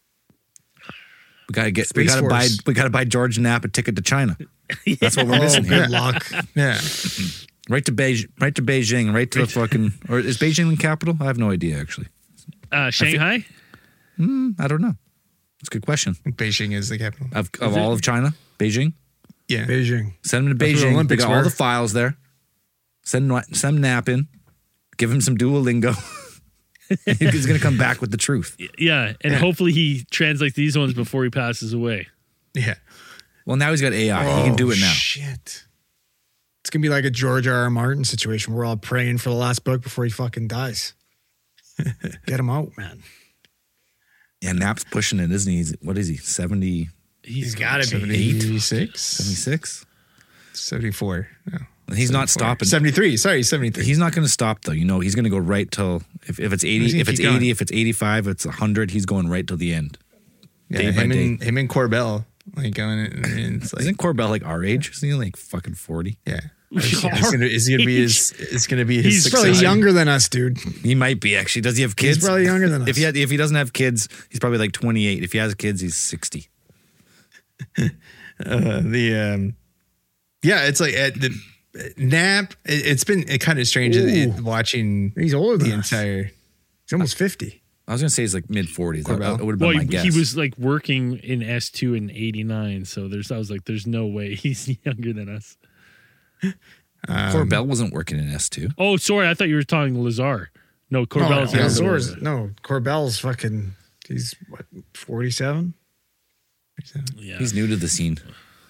We gotta get. we Space gotta buy. Force. We gotta buy George Knapp a ticket to China. That's what we're missing oh, here. good luck. Yeah. Right to Beijing. Right to Beijing. Right to the fucking. Or is Beijing the capital? I have no idea actually. Uh, Shanghai? I don't know. That's a good question. Beijing is the capital. Of, of all of China, Beijing. Yeah. Beijing. Send him to That's where the Beijing. They Olympics got all were. the files there. Send send Knapp in. Give him some Duolingo. He's gonna come back with the truth. Yeah, and hopefully he translates these ones before he passes away. Yeah. Well, now he's got A I. he can do it now. Oh, shit. It's going to be like a George R. R. Martin situation. We're all praying for the last book before he fucking dies. Get him out, man. Yeah, Knapp's pushing it, isn't he? He's, what is he? seventy, He's got to be. seventy-six? seventy-six? seventy-four. No. He's not seventy-four. stopping. seventy-three. Sorry, seventy-three. He's not going to stop though. You know, he's going to go right till if, if it's He's eighty, gonna if it's keep going. eighty, if it's eighty-five, if it's one hundred. He's going right till the end. yeah, day by him, day. and, him and Corbell. Like going in, and it's like, Isn't Corbell like our age? Isn't he like fucking forty? yeah. Is gonna, is he gonna be his? Is gonna be his. He's Probably successor. younger than us, dude. He might be actually. Does he have kids? He's probably younger than us. If he had, if he doesn't have kids, he's probably like twenty-eight. If he has kids, he's sixty. Uh, the um, yeah, it's like at the Knapp. It, it's been kind of strange Ooh. it, watching He's older than the us. entire. He's almost fifty. I was gonna say he's like mid forties. That, Corbell? that would have been Well, my he, guess. he was like working in S two in eighty-nine, so there's I was like, there's no way he's younger than us. Um, Corbell wasn't working in S two. Oh, sorry, I thought you were talking Lazar. No, Corbell's no, younger. Azor's- no, Corbell's fucking, he's what, forty-seven? Yeah. He's new to the scene.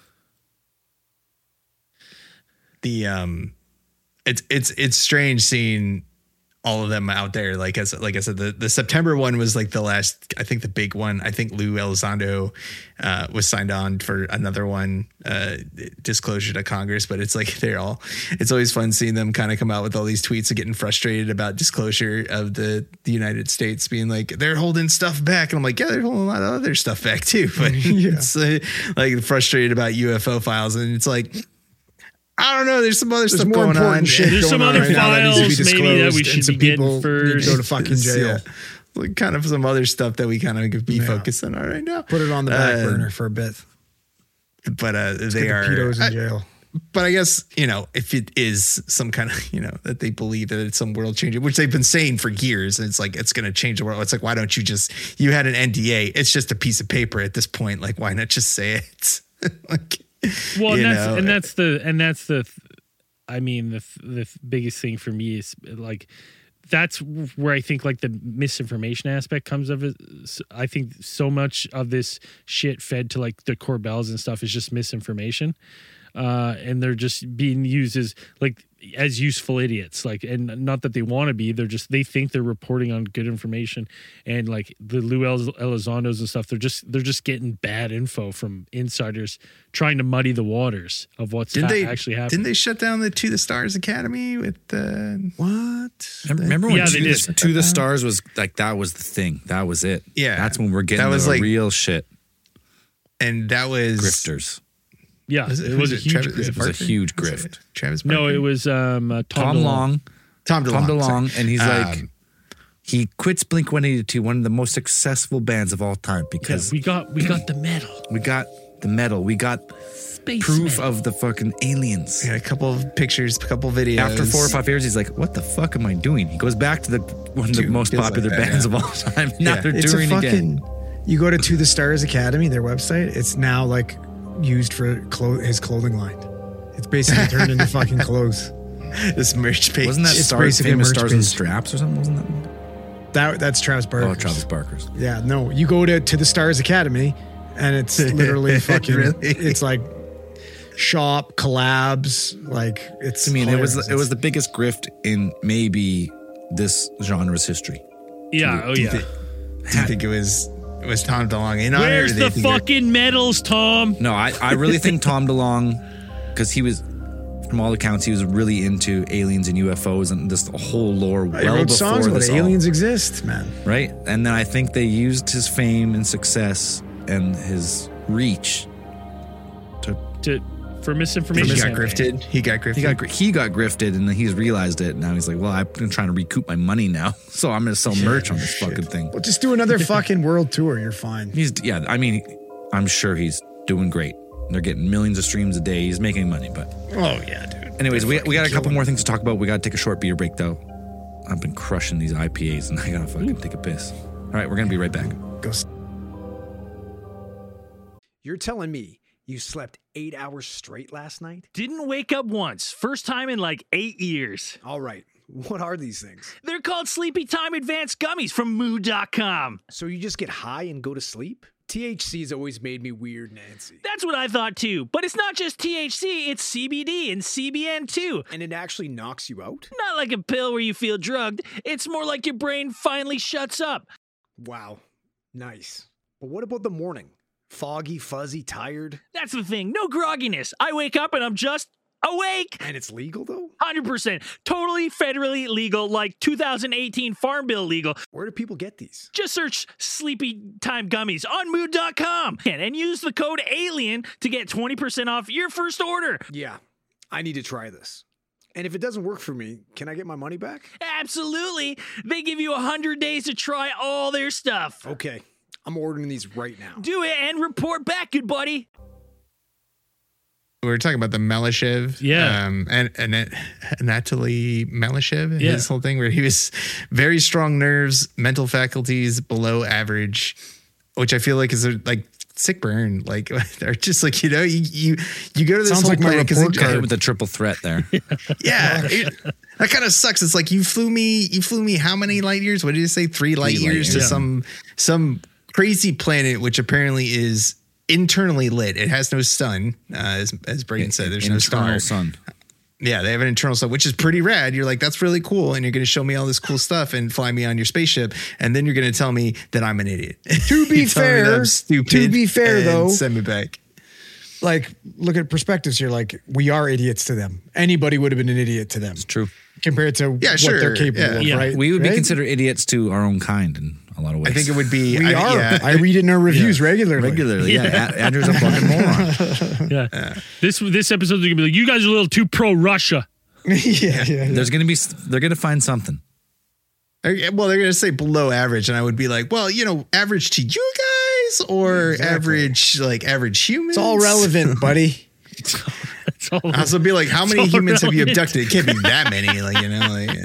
the um it's it's it's strange seeing all of them out there. Like as like I said, the, the September one was like the last, I think the big one. I think Lou Elizondo uh, was signed on for another one, uh, disclosure to Congress, but it's like they're all, it's always fun seeing them kind of come out with all these tweets of getting frustrated about disclosure of the, the United States being like, they're holding stuff back. And I'm like, yeah, they're holding a lot of other stuff back too. But it's uh, like frustrated about U F O files. And it's like, I don't know. There's some other There's stuff more going important on. shit There's going some on other right now that needs to be files maybe that we disclosed, should and some be getting people need to first. go to fucking jail. Yeah. Like kind of some other stuff that we kind of could be Yeah. focusing on right now. Put it on the back Uh, burner for a bit. But uh, Get they the are. pedos in I- jail. but I guess, you know, if it is some kind of, you know, that they believe that it's some world changing, which they've been saying for years, and it's like, it's going to change the world. It's like, why don't you just, you had an N D A. It's just a piece of paper at this point. Like, why not just say it? Like, well, and you that's, know, and that's the, and that's the, I mean, the, the biggest thing for me is like, that's where I think like the misinformation aspect comes of it. I think so much of this shit fed to like the Corbells and stuff is just misinformation. Uh, and they're just being used as like as useful idiots, like, and not that they want to be. They're just they think they're reporting on good information, and like the Lou Elizondos and stuff. They're just they're just getting bad info from insiders, trying to muddy the waters of what's didn't ha- they, actually happening. Didn't they shut down the To the Stars Academy with the What? Remember when Yeah, to, they the, did. to the Stars was like that was the thing. That was it. Yeah. That's when we're getting That was the like- real shit. and that was Grifters. yeah, Was it, was a who's huge. Travis- is grift. it was a Barker? huge Was grift. it Travis No, Barker? it was um, uh, Tom, Tom DeLonge. Long. Tom DeLonge. Tom DeLonge, sorry. and he's like, Um, he quits Blink one eighty-two, one of the most successful bands of all time, Yeah, because we got we got the medal. we got the medal, we got Space proof medal. of the fucking aliens. yeah, a couple of pictures, a couple of videos. After four or five years, he's like, "What the fuck am I doing?" He goes back to the one of the Dude, most feels like popular that, bands yeah. of all time. Now Yeah. they're It's a touring fucking. again. You go to To the Stars Academy, their website. It's now like used for clo- his clothing line. It's basically turned into fucking clothes. This merch page. Wasn't that It's Stars, basically a famous merch Stars and page. Straps or something? Wasn't that? That that's Travis Barker. Oh, Travis Barker's. Yeah, no. You go to To the Stars Academy, and it's literally fucking. Really? It's like shop collabs. Like it's. I mean, it was hilarious. it was the biggest grift in maybe this genre's history. Yeah, oh yeah. Do you think it was it was Tom DeLonge? In honor, Where's or do the you think it- fucking medals, Tom? No, I, I really think Tom DeLonge, because he was, from all accounts, he was really into aliens and U F Os and this whole lore well He wrote before songs about this it. all, Aliens exist, man. right? And then I think they used his fame and success and his reach to To for misinformation. He got campaign. grifted. He got grifted. he got gr- he got grifted, and then he's realized it. Now he's like, well, I've been trying to recoup my money now, so I'm going to sell merch on this fucking thing. Well, just do another fucking world tour. You're fine. He's yeah, I mean, I'm sure he's doing great. They're getting millions of streams a day. He's making money, but Oh yeah, dude. anyways, we we got a couple more things to talk about. We got to take a short beer break though. I've been crushing these I P As, and I gotta fucking take a piss. All right, we're gonna be right back. Go. s- You're telling me you slept eight hours straight last night? Didn't wake up once. First time in like eight years. All right. What are these things? They're called Sleepy Time Advanced Gummies from moo dot com. So you just get high and go to sleep? T H C's always made me weird, Nancy. That's what I thought too. But it's not just T H C, it's C B D and C B N too. And it actually knocks you out? Not like a pill where you feel drugged. It's more like your brain finally shuts up. Wow. Nice. But what about the morning? Foggy, fuzzy, tired? That's the thing. No grogginess. I wake up and I'm just awake. And it's legal though? one hundred percent. Totally federally legal, like two thousand eighteen Farm Bill legal. Where do people get these? Just search Sleepy Time Gummies on mood dot com and, and use the code ALIEN to get twenty percent off your first order. Yeah. I need to try this. And if it doesn't work for me, can I get my money back? Absolutely. They give you one hundred days to try all their stuff. Okay. I'm ordering these right now. Do it and report back, good buddy. We were talking about the Melashev, Yeah. um, and and it- Anatoly Melashev, Yeah. his whole thing where he was very strong nerves, mental faculties below average, which I feel like is a, like sick burn, like or just like you know you you, you go to this Sounds whole like my planet 'cause report it- Got hit with the triple threat there. yeah, it- that kind of sucks. It's like you flew me, you flew me how many light years? What did you say? Three light light years to years. some some crazy planet, which apparently is internally lit. It has no sun, uh, as as Braden said. There's no Internal star. sun. Yeah, they have an internal sun, which is pretty rad. You're like, that's really cool, and you're going to show me all this cool stuff and fly me on your spaceship, and then you're going to tell me that I'm an idiot. To be You tell me that fair- I'm stupid. to be fair, and though- send me back. Like, look at perspectives here. Like, we are idiots to them. Anybody would have been an idiot to them True. compared to Yeah, what sure. they're capable Yeah. of, Yeah. right? We would be Right? considered idiots to our own kind in a lot of ways. I think it would be. We I, are. Yeah, I read it in our reviews regularly. regularly. Yeah, A- Andrew's a fucking moron. Yeah. This this episode's gonna be like, you guys are a little too pro Russia. yeah, yeah, yeah. There's gonna be. They're gonna find something. Okay, well, they're going to say below average, and I would be like, well, you know, average to you guys or Exactly. average, like average humans. It's all relevant, buddy. That's all. I also be like, how many all humans have you relevant. abducted? It can't be that many. Like, you know,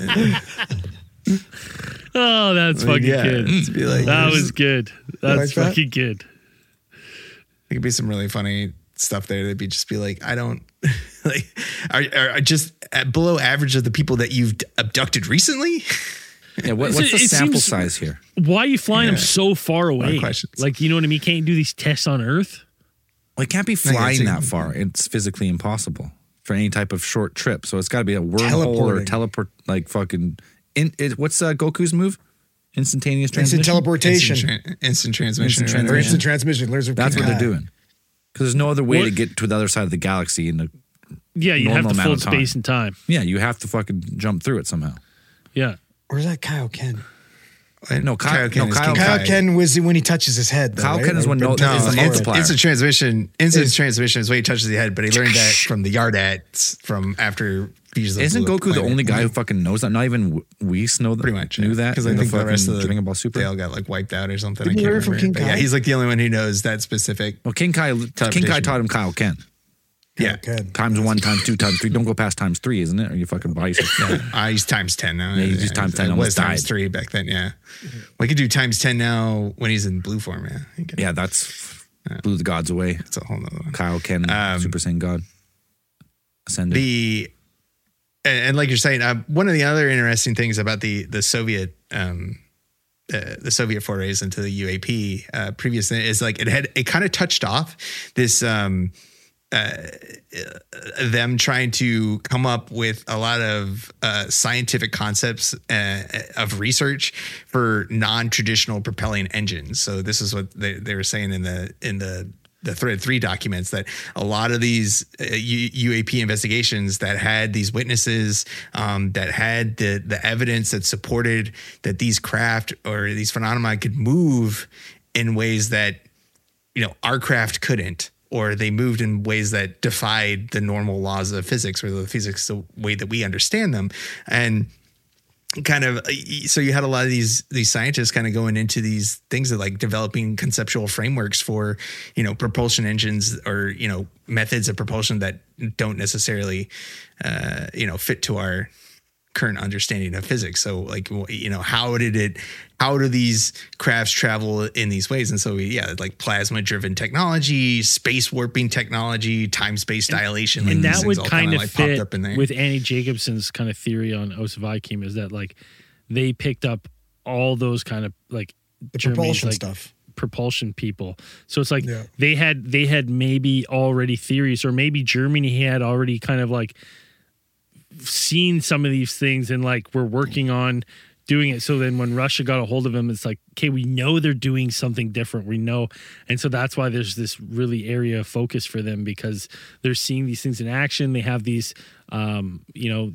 like, Oh, that's I mean, fucking yeah, good. it's be like, That there's- was good. That's like that? fucking good. There could be some really funny stuff there. That'd be just be like, I don't like, are, are, are just at below average of the people that you've abducted recently. Yeah, what, So what's the it sample seems- size here? Why are you flying them Yeah. so far away? questions. Like, you know what I mean? Can't you do these tests on Earth? Well, it can't be yeah, flying it's- that far. It's physically impossible for any type of short trip. So it's got to be a wormhole or Teleporting. teleport, like fucking. In, it, what's uh, Goku's move? Instantaneous Instant transmission. teleportation Instant, tra- instant transmission. Instant right? or transmission. instant transmission. Laser That's what they're yeah. doing. Because there's no other way What- to get to the other side of the galaxy. In the Yeah, you have Normal to amount fold of time. space and time. yeah, you have to fucking jump through it somehow. Yeah. Where's that Kyle Ken? No, Kyle- Ken no, is Kyle- King Kyle Kai. Ken was when he touches his head. Though, Kyle right? Ken is when Like, no- but- No, is the instant, multiplier. instant transmission. Instant Is- transmission is when he touches the head, but he learned that from the Yardats from after Frieza Isn't blew up Goku the planet. only guy who fucking knows that? Not even Whis know that. Pretty much knew that because I in think the, fucking rest of the Dragon Ball Super. they all got like wiped out or something. Didn't I you can't learn from remember. King But yeah, Kai? he's like the only one who knows that specific. Well, King Kai, King Kai Teleportation. taught him Kyle Ken. Yeah, Ken. Times one, times two, times three. Don't go past times three, isn't it? Or you fucking buy yourself. uh, he's times ten now. Yeah, he's just times ten, It was almost times died. three back then. Yeah, we could do times ten now when he's in blue form. Yeah, He can- Yeah, that's blew the gods away. it's a whole nother one. Kyle Ken, Um, Super Saiyan God, ascended. The and, and like you're saying, uh, one of the other interesting things about the the Soviet um, uh, the Soviet forays into the U A P uh, previous is like it had it kind of touched off this um, uh, them trying to come up with a lot of uh, scientific concepts uh, of research for non-traditional propelling engines. So this is what they, they were saying in the in the the Thread three documents, that a lot of these uh, U- UAP investigations that had these witnesses, um, that had the the evidence that supported that these craft or these phenomena could move in ways that, you know, our craft couldn't, or they moved in ways that defied the normal laws of physics or the physics the way that we understand them. And kind of, so you had a lot of these these scientists kind of going into these things of like developing conceptual frameworks for, you know, propulsion engines or, you know, methods of propulsion that don't necessarily, uh, you know, fit to our current understanding of physics. So like, you know, how did it, how do these crafts travel in these ways? And so, yeah, like plasma driven technology, space warping technology, time space dilation. like And these that things would all kind kinda, of like popped fit up in there. with Annie Jacobson's kind of theory on Osavakim, is that like they picked up all those kind of like The Germany's, propulsion like, stuff. propulsion people. So it's like Yeah. they had they had maybe already theories, or maybe Germany had already kind of like seen some of these things and like we're working on doing it. So then when Russia got a hold of them, it's like, okay, we know they're doing something different. We know. And so that's why there's this really area of focus for them, because they're seeing these things in action. They have these, um, you know,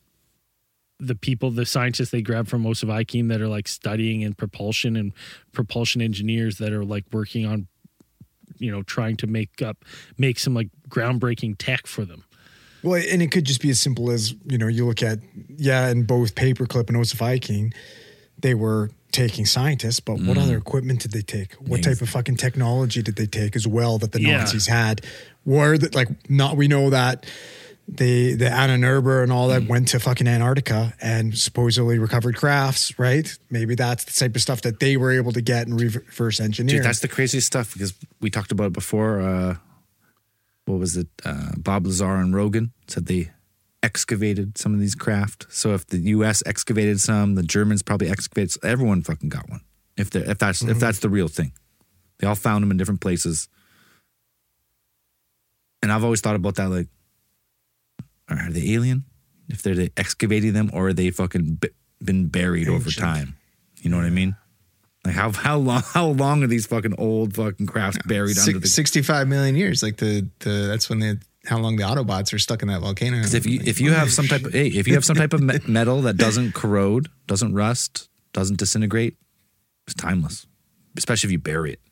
the people, the scientists they grab from Osavakim that are like studying in propulsion, and propulsion engineers that are like working on, you know, trying to make up, make some like groundbreaking tech for them. Well, and it could just be as simple as, you know, you look at, yeah, in both Paperclip and Osavakim, they were taking scientists, but what other equipment did they take? What type of fucking technology did they take as well that the Yeah. Nazis had? Where that, like, not, we know that the the Anna Nerber and all that went to fucking Antarctica and supposedly recovered crafts, right? Maybe that's the type of stuff that they were able to get and reverse engineer. Dude, that's the craziest stuff, because we talked about it before. Uh, what was it? Uh, Bob Lazar and Rogan said they excavated some of these craft. So if the U S excavated some, the Germans probably excavated. So everyone fucking got one. If they if that's if that's the real thing, they all found them in different places. And I've always thought about that, like, are they alien? If they're they excavating them, or are they fucking b- been buried over Ancient. time? You know what I mean? Like how how long how long are these fucking old fucking crafts buried Six- under the? sixty-five million years. Like the, the that's when they, how long the Autobots are stuck in that volcano. Because if you if you have some type of hey, if you have some type of me- metal that doesn't corrode, doesn't rust, doesn't disintegrate, it's timeless. Especially if you bury it.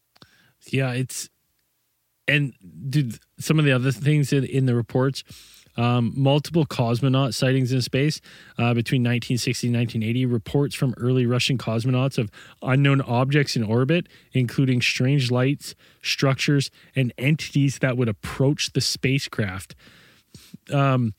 Yeah, it's, and dude, some of the other things in, in the reports, Um, multiple cosmonaut sightings in space uh, between nineteen sixty and nineteen eighty. Reports from early Russian cosmonauts of unknown objects in orbit, including strange lights, structures, and entities that would approach the spacecraft. Um,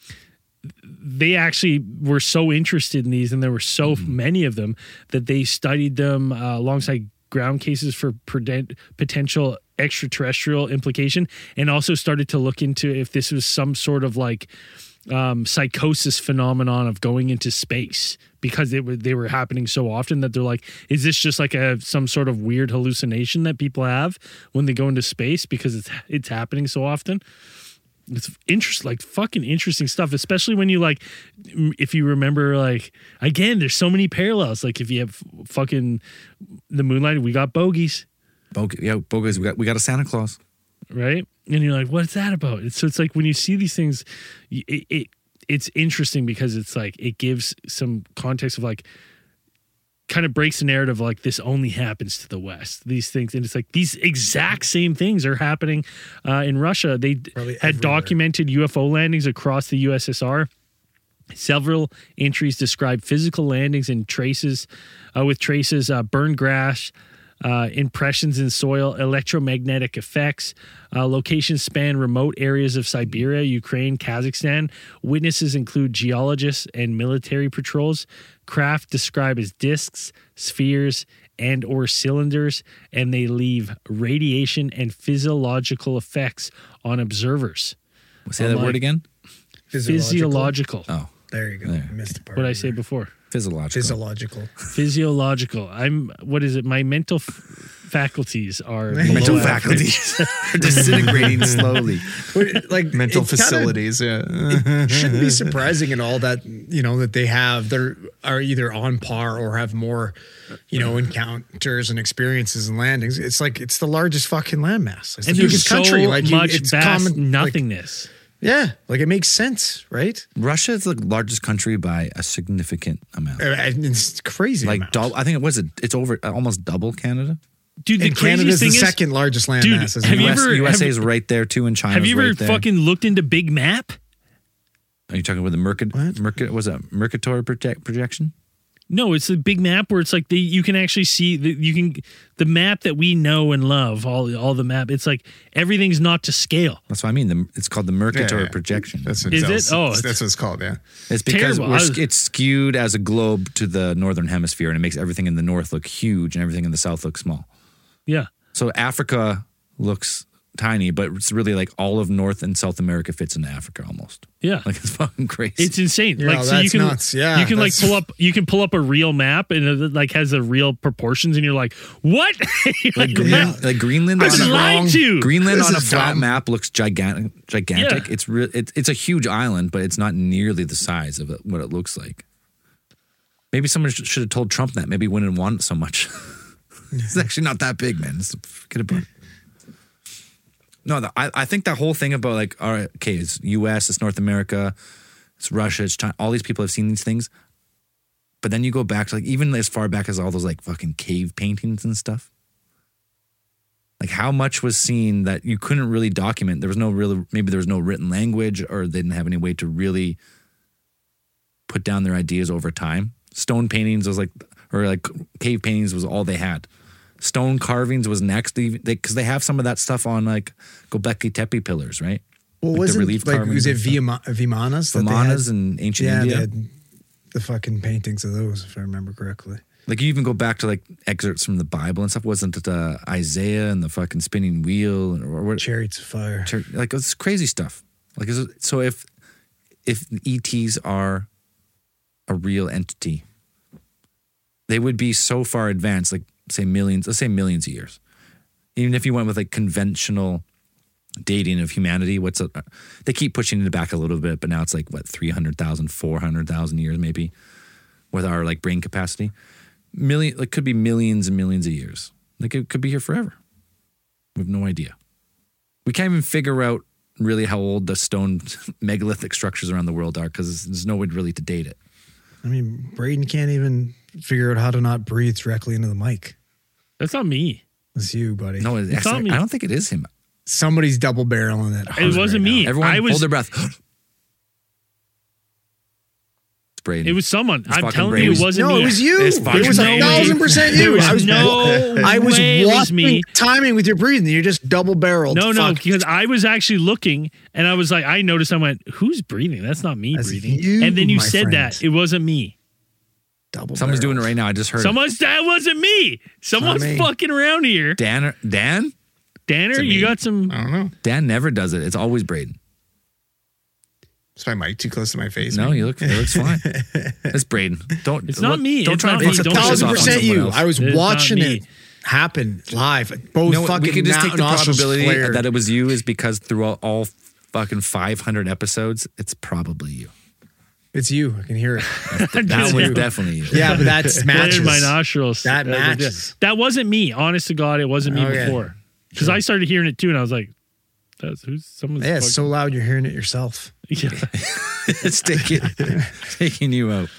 they actually were so interested in these, and there were so mm-hmm. many of them, that they studied them uh, alongside ground cases for prudent, potential extraterrestrial implication, and also started to look into if this was some sort of like um, psychosis phenomenon of going into space, because it, they were happening so often that they're like, is this just like a some sort of weird hallucination that people have when they go into space because it's it's happening so often? It's interesting, like fucking interesting stuff, especially when you like, if you remember, like, again, there's so many parallels. Like if you have fucking the moonlight, we got bogeys. Bog- yeah, bogeys, we got, we got a Santa Claus. Right? And you're like, what's that about? It's, so it's like when you see these things, it, it it's interesting because it's like, it gives some context of like, kind of breaks the narrative like this only happens to the West, these things. And it's like these exact same things are happening uh, in Russia. They Probably had everywhere. documented U F O landings across the U S S R. Several entries describe physical landings and traces uh, with traces, uh, burned grass, uh, impressions in soil, electromagnetic effects. Uh, locations span remote areas of Siberia, Ukraine, Kazakhstan. Witnesses include geologists and military patrols. Craft described as discs, spheres, and or cylinders, and they leave radiation and physiological effects on observers. Say that Unlike- word again. Physiological. Oh, There you go. There. I missed the part. What did I say before? physiological. Physiological. Physiological. I'm, what is it? My mental f- faculties are Mental below faculties are disintegrating slowly. Like Mental it kinda- facilities. yeah. it shouldn't be surprising at all that, you know, that they have, they're are either on par or have more, you know, encounters and experiences and landings. It's like, it's the largest fucking landmass. It's And the there's biggest so country. Like you- much it's vast common, like- nothingness. yeah. Like it makes sense, right? Russia is the largest country by a significant amount. Uh, and It's crazy. Like, amount. double, I think it was, a, it's over almost double Canada. Dude, the And Canada's craziest the thing is, second largest landmass. Dude, isn't have it? you US, ever- U S A is have- right there too, and China's have you ever right there. fucking looked into Big Map? Are you talking about the Mercat? What? Mercat was it Mercator project, projection? No, it's the big map where it's like the, you can actually see the, you can the map that we know and love, all all the map. It's like everything's not to scale. That's what I mean. The, it's called the Mercator Yeah, yeah. projection. That's what Is it's- it? Oh, that's it's- what it's called. Yeah. It's because terrible. we're, I was- it's skewed as a globe to the northern hemisphere, and it makes everything in the north look huge and everything in the south look small. Yeah. So Africa looks tiny, but it's really like all of North and South America fits into Africa almost. Yeah. Like it's fucking crazy. It's insane. Yeah, like so you that's can nuts. Yeah, you can like that's- pull up you can pull up a real map and it like has the real proportions and you're like, what? You're like, like, Green, what? like Greenland. I on was a- lied to. Greenland This on a is flat dumb. map looks gigantic. Gigantic. Yeah. It's real. It's it's a huge island, but it's not nearly the size of it, what it looks like. Maybe someone sh- should have told Trump that. Maybe he wouldn't want it so much. It's actually not that big, man. It's, forget about it. No, the, I I think that whole thing about like, all right, okay, it's U S, it's North America, it's Russia, it's China. All these people have seen these things, but then you go back to like even as far back as all those like fucking cave paintings and stuff. Like how much was seen that you couldn't really document? There was no real, maybe there was no written language, or they didn't have any way to really put down their ideas over time. Stone paintings was like, or like cave paintings was all they had. Stone carvings was next, because they, 'cause they have some of that stuff on like Gobekli Tepe pillars, right? Well, Like the wasn't relief like carvings was it and stuff. Vima, Vimanas? that they Vimanas had? in ancient Yeah, India. they had the fucking paintings of those, if I remember correctly. Like you even go back to like excerpts from the Bible and stuff. Wasn't it uh, Isaiah and the fucking spinning wheel or what? Chariots of fire. Like it's crazy stuff. Like is it, so if if E Ts are a real entity, they would be so far advanced, like say millions, let's say millions of years. Even if you went with like conventional dating of humanity, what's a, they keep pushing it back a little bit, but now it's like what three hundred thousand, four hundred thousand years maybe with our like brain capacity. Million, like could be millions and millions of years. Like it could be here forever. We have no idea. We can't even figure out really how old the stone megalithic structures around the world are because there's no way really to date it. I mean, Braden can't even figure out how to not breathe directly into the mic. That's not me. It's you, buddy. No, it's It's not actually, me. I don't think it is him. Somebody's double barreling it. hard It wasn't right me. Everyone I was hold their breath. Braden. It was someone. I'm fucking telling Braden. you, It it was- wasn't No, me. it was you. It's It fucking was a no thousand way. percent There you. was I was no I was way it was watching me. timing with your breathing. You're just double barreled. No, no, Fuck. because I was actually looking and I was like, I noticed. I went, "Who's breathing? That's not me That's breathing." you, and then you my said friend. that it wasn't me. double. Someone's doing it barreled. right now. I just heard Someone's that wasn't me. Someone's me. fucking around here. it. Dan, Dan? Danner, To you me. got some. I don't know. Dan never does it. It's always Braden. Is my mic too close to my face? No, maybe? you look, it looks fine. It's Braden. Don't. It's not me. Don't It's try not to me. push It's a the Don't push thousand off on percent someone you. else. I was It's not watching me. it happen live. Both You know what? fucking we could just na- take the nostrils probability flared. that it was you is because throughout all fucking five hundred episodes, it's probably you. It's you. I can hear it. That was definitely you. Yeah, but that's Flared matches. my nostrils. That was- matches. That wasn't me. Honest to God, it wasn't me Okay. before. Because I started hearing it too, and I was like, "That's who's someone's." Yeah, it's fucking- so loud you're hearing it yourself. yeah. It's taking taking you out.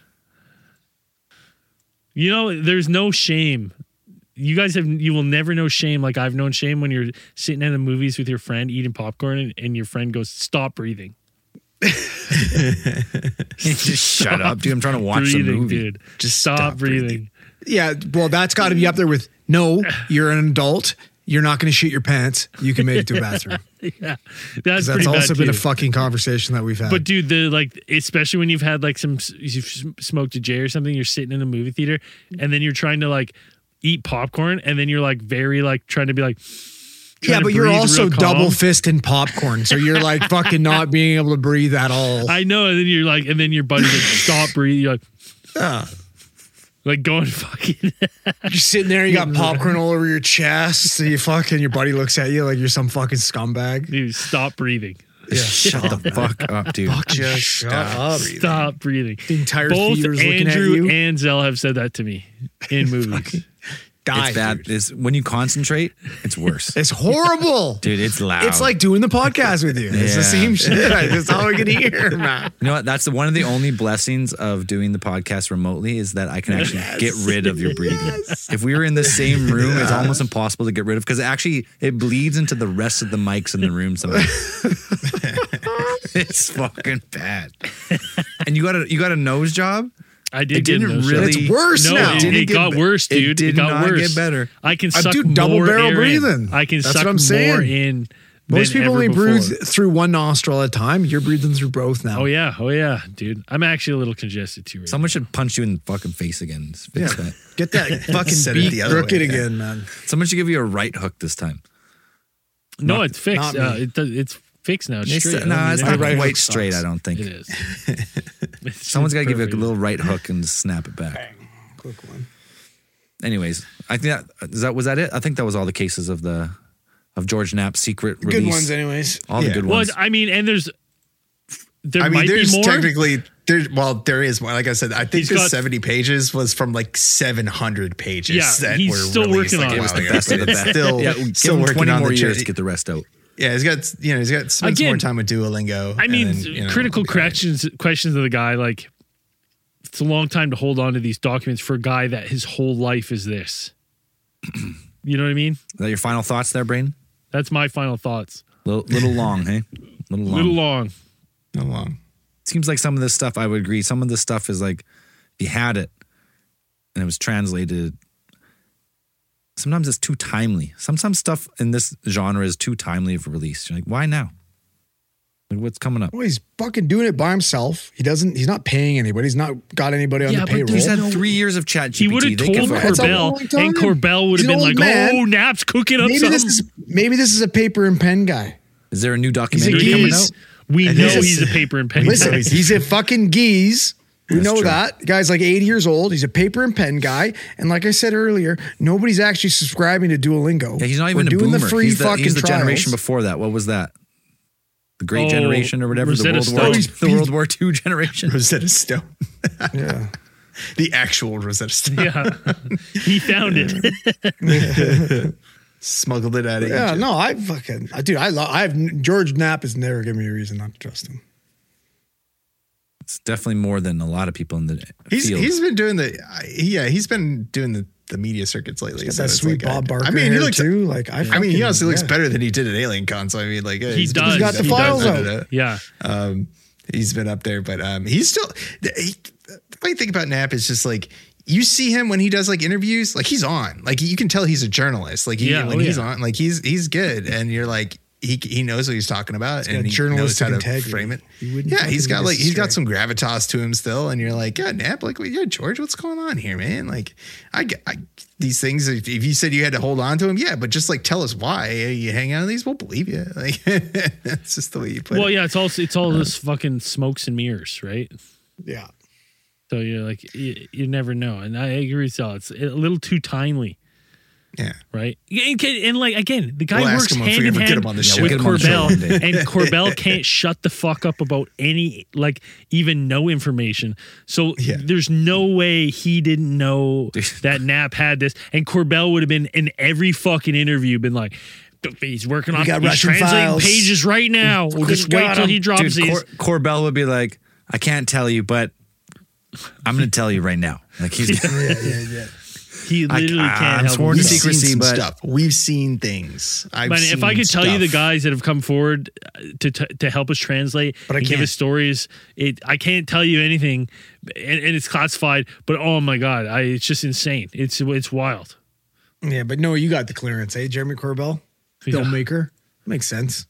You know, there's no shame. You guys have, you will never know shame like I've known shame when you're sitting in the movies with your friend eating popcorn and, and your friend goes, "Stop breathing." Just shut up, dude. I'm trying to watch breathing, the movie. dude. Just stop, stop breathing. breathing. Yeah, well, that's got to be up there with no, you're an adult. You're not going to shit your pants. You can make it to a bathroom. Yeah, 'Cause that's that's pretty also bad been too. a fucking conversation that we've had. But dude, the like, especially when you've had like some, you've smoked a J or something, you're sitting in a movie theater, and then you're trying to like eat popcorn, and then you're like very like trying to be like, trying yeah, to but you're breathe also real calm. double fisting popcorn, so you're like fucking not being able to breathe at all. I know, and then you're like, and then your buddy's like, "Stop breathing." You're like, Yeah. like going fucking. You're sitting there, you got popcorn all over your chest. So you fucking, your buddy looks at you like you're some fucking scumbag. Dude, stop breathing. Yeah, Shut the fuck up, dude. Just Shut stop up. breathing. Stop breathing. The entire Both theater's looking at Andrew you. and Zell have said that to me in movies. Die, It's bad. dude. It's, when you concentrate, it's worse. It's horrible. Dude, it's loud. It's like doing the podcast with you. It's the Yeah. same shit. That's all I can hear, man. You know what? That's the, one of the only blessings of doing the podcast remotely is that I can actually get rid of your breathing. If we were in the same room, it's almost impossible to get rid of because actually it bleeds into the rest of the mics in the room sometimes. It's fucking bad. And you got a you got a nose job? I did It get didn't those really- shots. It's worse No, now. it, Didn't it get got be- worse, it dude. It, did got not worse. get better. I can I suck do more double barrel air in. breathing. I can That's suck what I'm more saying. in. Most than people ever only breathe before. through one nostril at a time. You're breathing through both now. Oh yeah, oh yeah, dude. I'm actually a little congested too. Right Someone should punch you in the fucking face again. Just fix that. Get that fucking Set it beak the other crooked way, yeah. again, man. Someone should give you a right hook this time. now. No, not- it's fixed. not Uh, me. it does, it's fixed now. It's It's, straight. no, I it's mean, not right quite hook straight, sucks. I don't think. It is. It's Someone's got to give you a perfect. little right hook and snap it back. Quick one. Anyways, I think that, is that was that it? I think that was all the cases of the of George Knapp's secret release. Good ones, anyways. All the Yeah. good Well, ones. I mean, and there's there I mean, might there's be more. technically there's well, there is more. Like I said, I think He's this got- seventy pages was from like seven hundred pages. Yeah, that he's were still released, working like, on a it. while It was the ago, best but of the it's best. Still, yeah, give still him working twenty on more the years cha- to get the rest out. Yeah, he's got you know he's got spent some Again, more time with Duolingo. I mean, and then, you know, critical it'll be fine. questions questions of the guy. Like, it's a long time to hold on to these documents for a guy that his whole life is this. You know what I mean? Is that your final thoughts there, Brain? That's my final thoughts. Little, little long, hey? Little long. Little long. Not long. Seems like some of this stuff, I would agree. Some of this stuff is like, if you had it and it was translated, sometimes it's too timely. Sometimes stuff in this genre is too timely for release. You're like, why now? Like, what's coming up? Well, he's fucking doing it by himself. He doesn't. He's not paying anybody. He's not got anybody on Yeah, the but payroll. He's had three years of chat G P T. He would have They told can- That's a Corbell, long time. and Corbell would have He's been an like, old man. "Oh, Nap's cooking up maybe something." this is maybe this is a paper and pen guy. Is there a new He's a documentary coming geese. out? we And know he's a- he's a paper and pen. Listen, guy. he's a fucking geese. We That's know true. that. The guy's like eighty years old. He's a paper and pen guy. And like I said earlier, nobody's actually subscribing to Duolingo. Yeah, he's not We're even a doing boomer. the free he's the, fucking he's the trials. generation before that. What was that? The Great Oh, Generation or whatever. Rosetta the World War, Stone. the World War Two generation. Rosetta Stone, Yeah. the actual Rosetta Stone, Yeah, he found it. smuggled it out of Yeah, Egypt. no, I fucking, dude, I love, I have, George Knapp has never given me a reason not to trust him. It's definitely more than a lot of people in the He's field. he's been doing the yeah he's been doing the, the media circuits lately. Got so that it's sweet like, Bob I- Barker I mean, he hair looks. too. Like, I, I mean, fucking- he honestly looks yeah. better than he did at Alien Con. So I mean, like, uh, He he's- does. He's got the He files does. out. Yeah, Um, he's been up there, but um, he's still. He, the funny thing about Knapp is just like you see him when he does like interviews, like he's on. Like you can tell he's a journalist. Like he, Yeah, when oh, he's yeah. on, like he's he's good, and you're like. He, he knows what he's talking about, got and he knows journalistic how to integrity. frame it. He wouldn't Yeah, fucking he's got lead us like he's got astray. some gravitas to him still, and you're like, yeah, Knapp, like, yeah, George, what's going on here, man? Like, I, get- I these things. If, if you said you had to hold on to him, yeah, but just like tell us why you hang out on these, we'll believe you. Like, that's just the way you put Well, it. yeah, it's all it's all this fucking smokes and mirrors, right? Yeah. So you're like, you, you never know, and I agree with y'all. It's a little too timely. Yeah. Right. And, and like, again, the guy We'll ask works him if we hand in ever get hand him on the with show. We'll get him on the show Corbell, one day. and Corbell can't shut the fuck up about any, like, even no information. So Yeah. there's no way he didn't know that Knapp had this. And Corbell would have been in every fucking interview, been like, he's working on, got he's Russian translating files. pages right now. We'll just got wait till him. he drops Dude, these. Cor- Corbell would be like, I can't tell you, but I'm going to tell you right now. Like he's Yeah, yeah, yeah. He I- literally I'm can't help sworn to We've himself. secrecy, seen some but- stuff. We've seen things. I've But if I seen could tell you the stuff. guys that have come forward to to, to help us translate But I and give can't. us stories, it I can't tell you anything, and, and it's classified. But oh my god, I, it's just insane. It's it's wild. Yeah, but no, you got the clearance, eh? Jeremy Corbell, Yeah. filmmaker. Makes sense.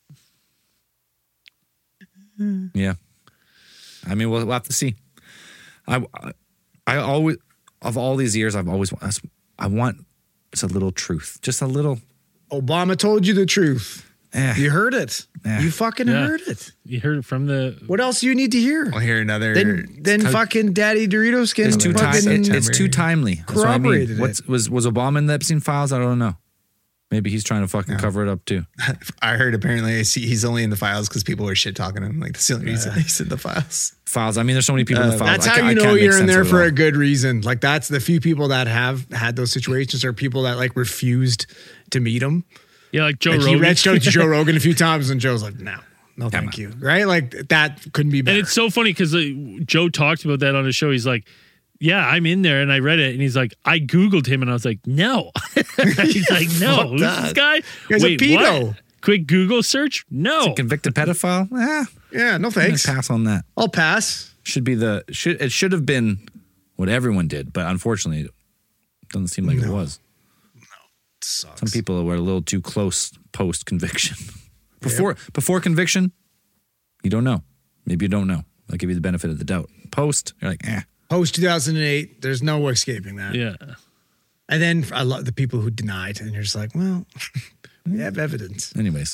Yeah. I mean, we'll, we'll have to see. I, I always, of all these years, I've always, I want just a little truth, just a little. Obama told you the truth. Eh, You heard it. Yeah. You fucking Yeah. heard it. You heard it from the. What else do you need to hear? I'll hear another. Then, then It's fucking Daddy Dorito skin. it's too time, fucking- it- it's too timely. That's what I mean. Corroborated it. What's, was was Obama in the Epstein files? I don't know. Maybe he's trying to fucking cover it up too. I heard apparently I see he's only in the files because people were shit talking him. Like that's the only reason he's in the files. Files. I mean, there's so many people in the files. That's I how ca- I you know can't make you're in sense there of it for all. a good reason. Like that's the few people that have had those situations are people that like refused to meet him. Yeah, like Joe Like he Rogan. reached out to Joe Rogan a few times and Joe's like, no, no, thank on. you. Right? Like that couldn't be better. And it's so funny because uh, Joe talked about that on his show. He's like, yeah, I'm in there and I read it. And he's like, I Googled him and I was like, no. He's like, no, Fuck who's that. this guy? Guy's a Wait, pedo. what? Quick Google search? No. Convicted pedophile? Eh, yeah, no I'm gonna thanks. pass on that. I'll pass. Should be the should it should have been what everyone did, but unfortunately, it doesn't seem like it was. Sucks. Some people were a little too close post conviction. Before before conviction, you don't know. Maybe you don't know. I'll give you the benefit of the doubt. Post, you're like, eh. Post two thousand eight, there's no escaping that. Yeah. And then I love the people who denied, and you're just like, well, we have evidence. Anyways,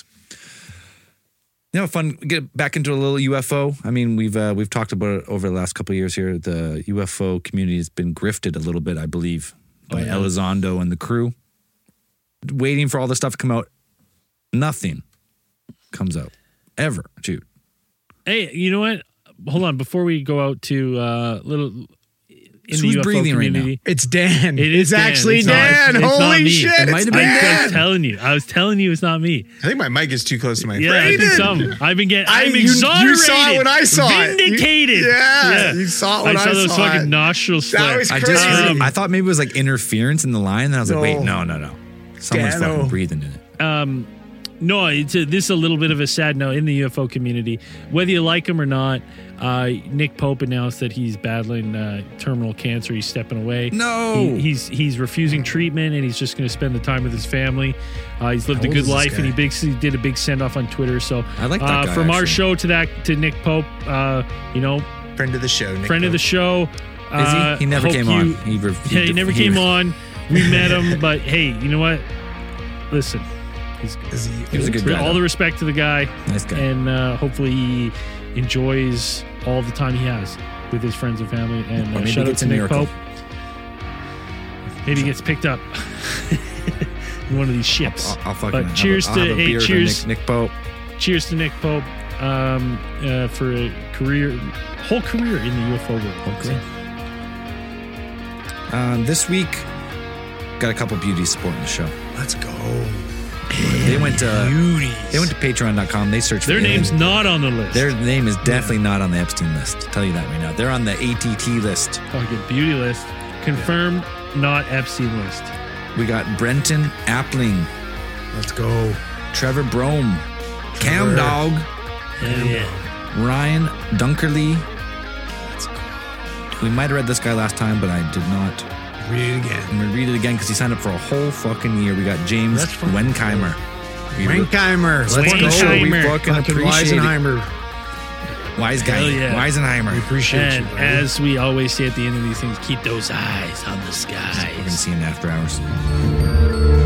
you know, fun. Get back into a little U F O. I mean, we've uh, we've talked about it over the last couple of years here. The U F O community has been grifted a little bit, I believe, by Oh, yeah. Elizondo and the crew. Waiting for all this stuff to come out. Nothing comes out ever, Jude. Hey, you know what? Hold on. Before we go out to uh, little in Who's the U F O breathing right community, It's Dan. It is It's Dan. actually It's not- Dan. it's not Holy me. shit. It might it's have been I, I Dan. was telling you. I was telling you it's not me. I think my mic is too close to my Yeah, I think Brayden. some. I've been getting. I- I'm you- you exonerated. saw it when I saw it. You- Vindicated. yeah, you saw it when I I saw those saw fucking it. nostrils That flare. was I crazy. just Um, I thought maybe it was like interference in the line, and I was like, wait, No. no, no, no. Someone's Dano. fucking breathing in it. um, no, it's a, this is a little bit of a sad note in the U F O community. Whether you like him or not, uh, Nick Pope announced that he's battling uh, terminal cancer. He's stepping away. No. He, he's he's refusing treatment, and he's just going to spend the time with his family. Uh, he's lived How a old good is this life, guy? and he, big, he did a big send off on Twitter. So I like that uh, guy, from our actually. show to that to Nick Pope, uh, you know, friend of the show. Nick friend of the Pope. show. Is Uh, he? He never hope came you- on. He, re- Yeah, he never he- came on. We met him, but hey, you know what? Listen, he's Is he, He was a good guy. all though. the respect to the guy, Nice guy. and uh, hopefully he enjoys all the time he has with his friends and family. And Or uh, maybe shout out gets to a Nick miracle. Pope. Maybe he gets picked up in one of these ships. I'll, I'll fucking but have cheers a, I'll to have a hey, beer to cheers, Nick, Nick Pope. cheers to Nick Pope um, uh, for a career, whole career in the U F O world. career. Um, this week, got a couple beauties supporting the show. let's go. They went to Beauties. they went to patreon dot com. They searched Their for name's aliens. not on the list. Their name is definitely not on the Epstein list. I'll tell you that right now. They're on the A T T list. Fucking beauty list. Confirmed, not Epstein list. We got Brenton Appling, Let's go. Trevor Brome, Cam Trevor. Dog, Hell yeah. Ryan Dunkerley. We might have read this guy last time, but I did not. Read it again. I'm going to read it again because he signed up for a whole fucking year. We got James That's fucking Wenkheimer. We- Rankheimer. Let's Let's go. go. We Wenkheimer. fucking Fucking appreciate it. Weisenheimer. Wise guy. Hell yeah. We Weisenheimer. appreciate And you, buddy. as we always say at the end of these things, keep those eyes on the We're going to skies. see him after hours.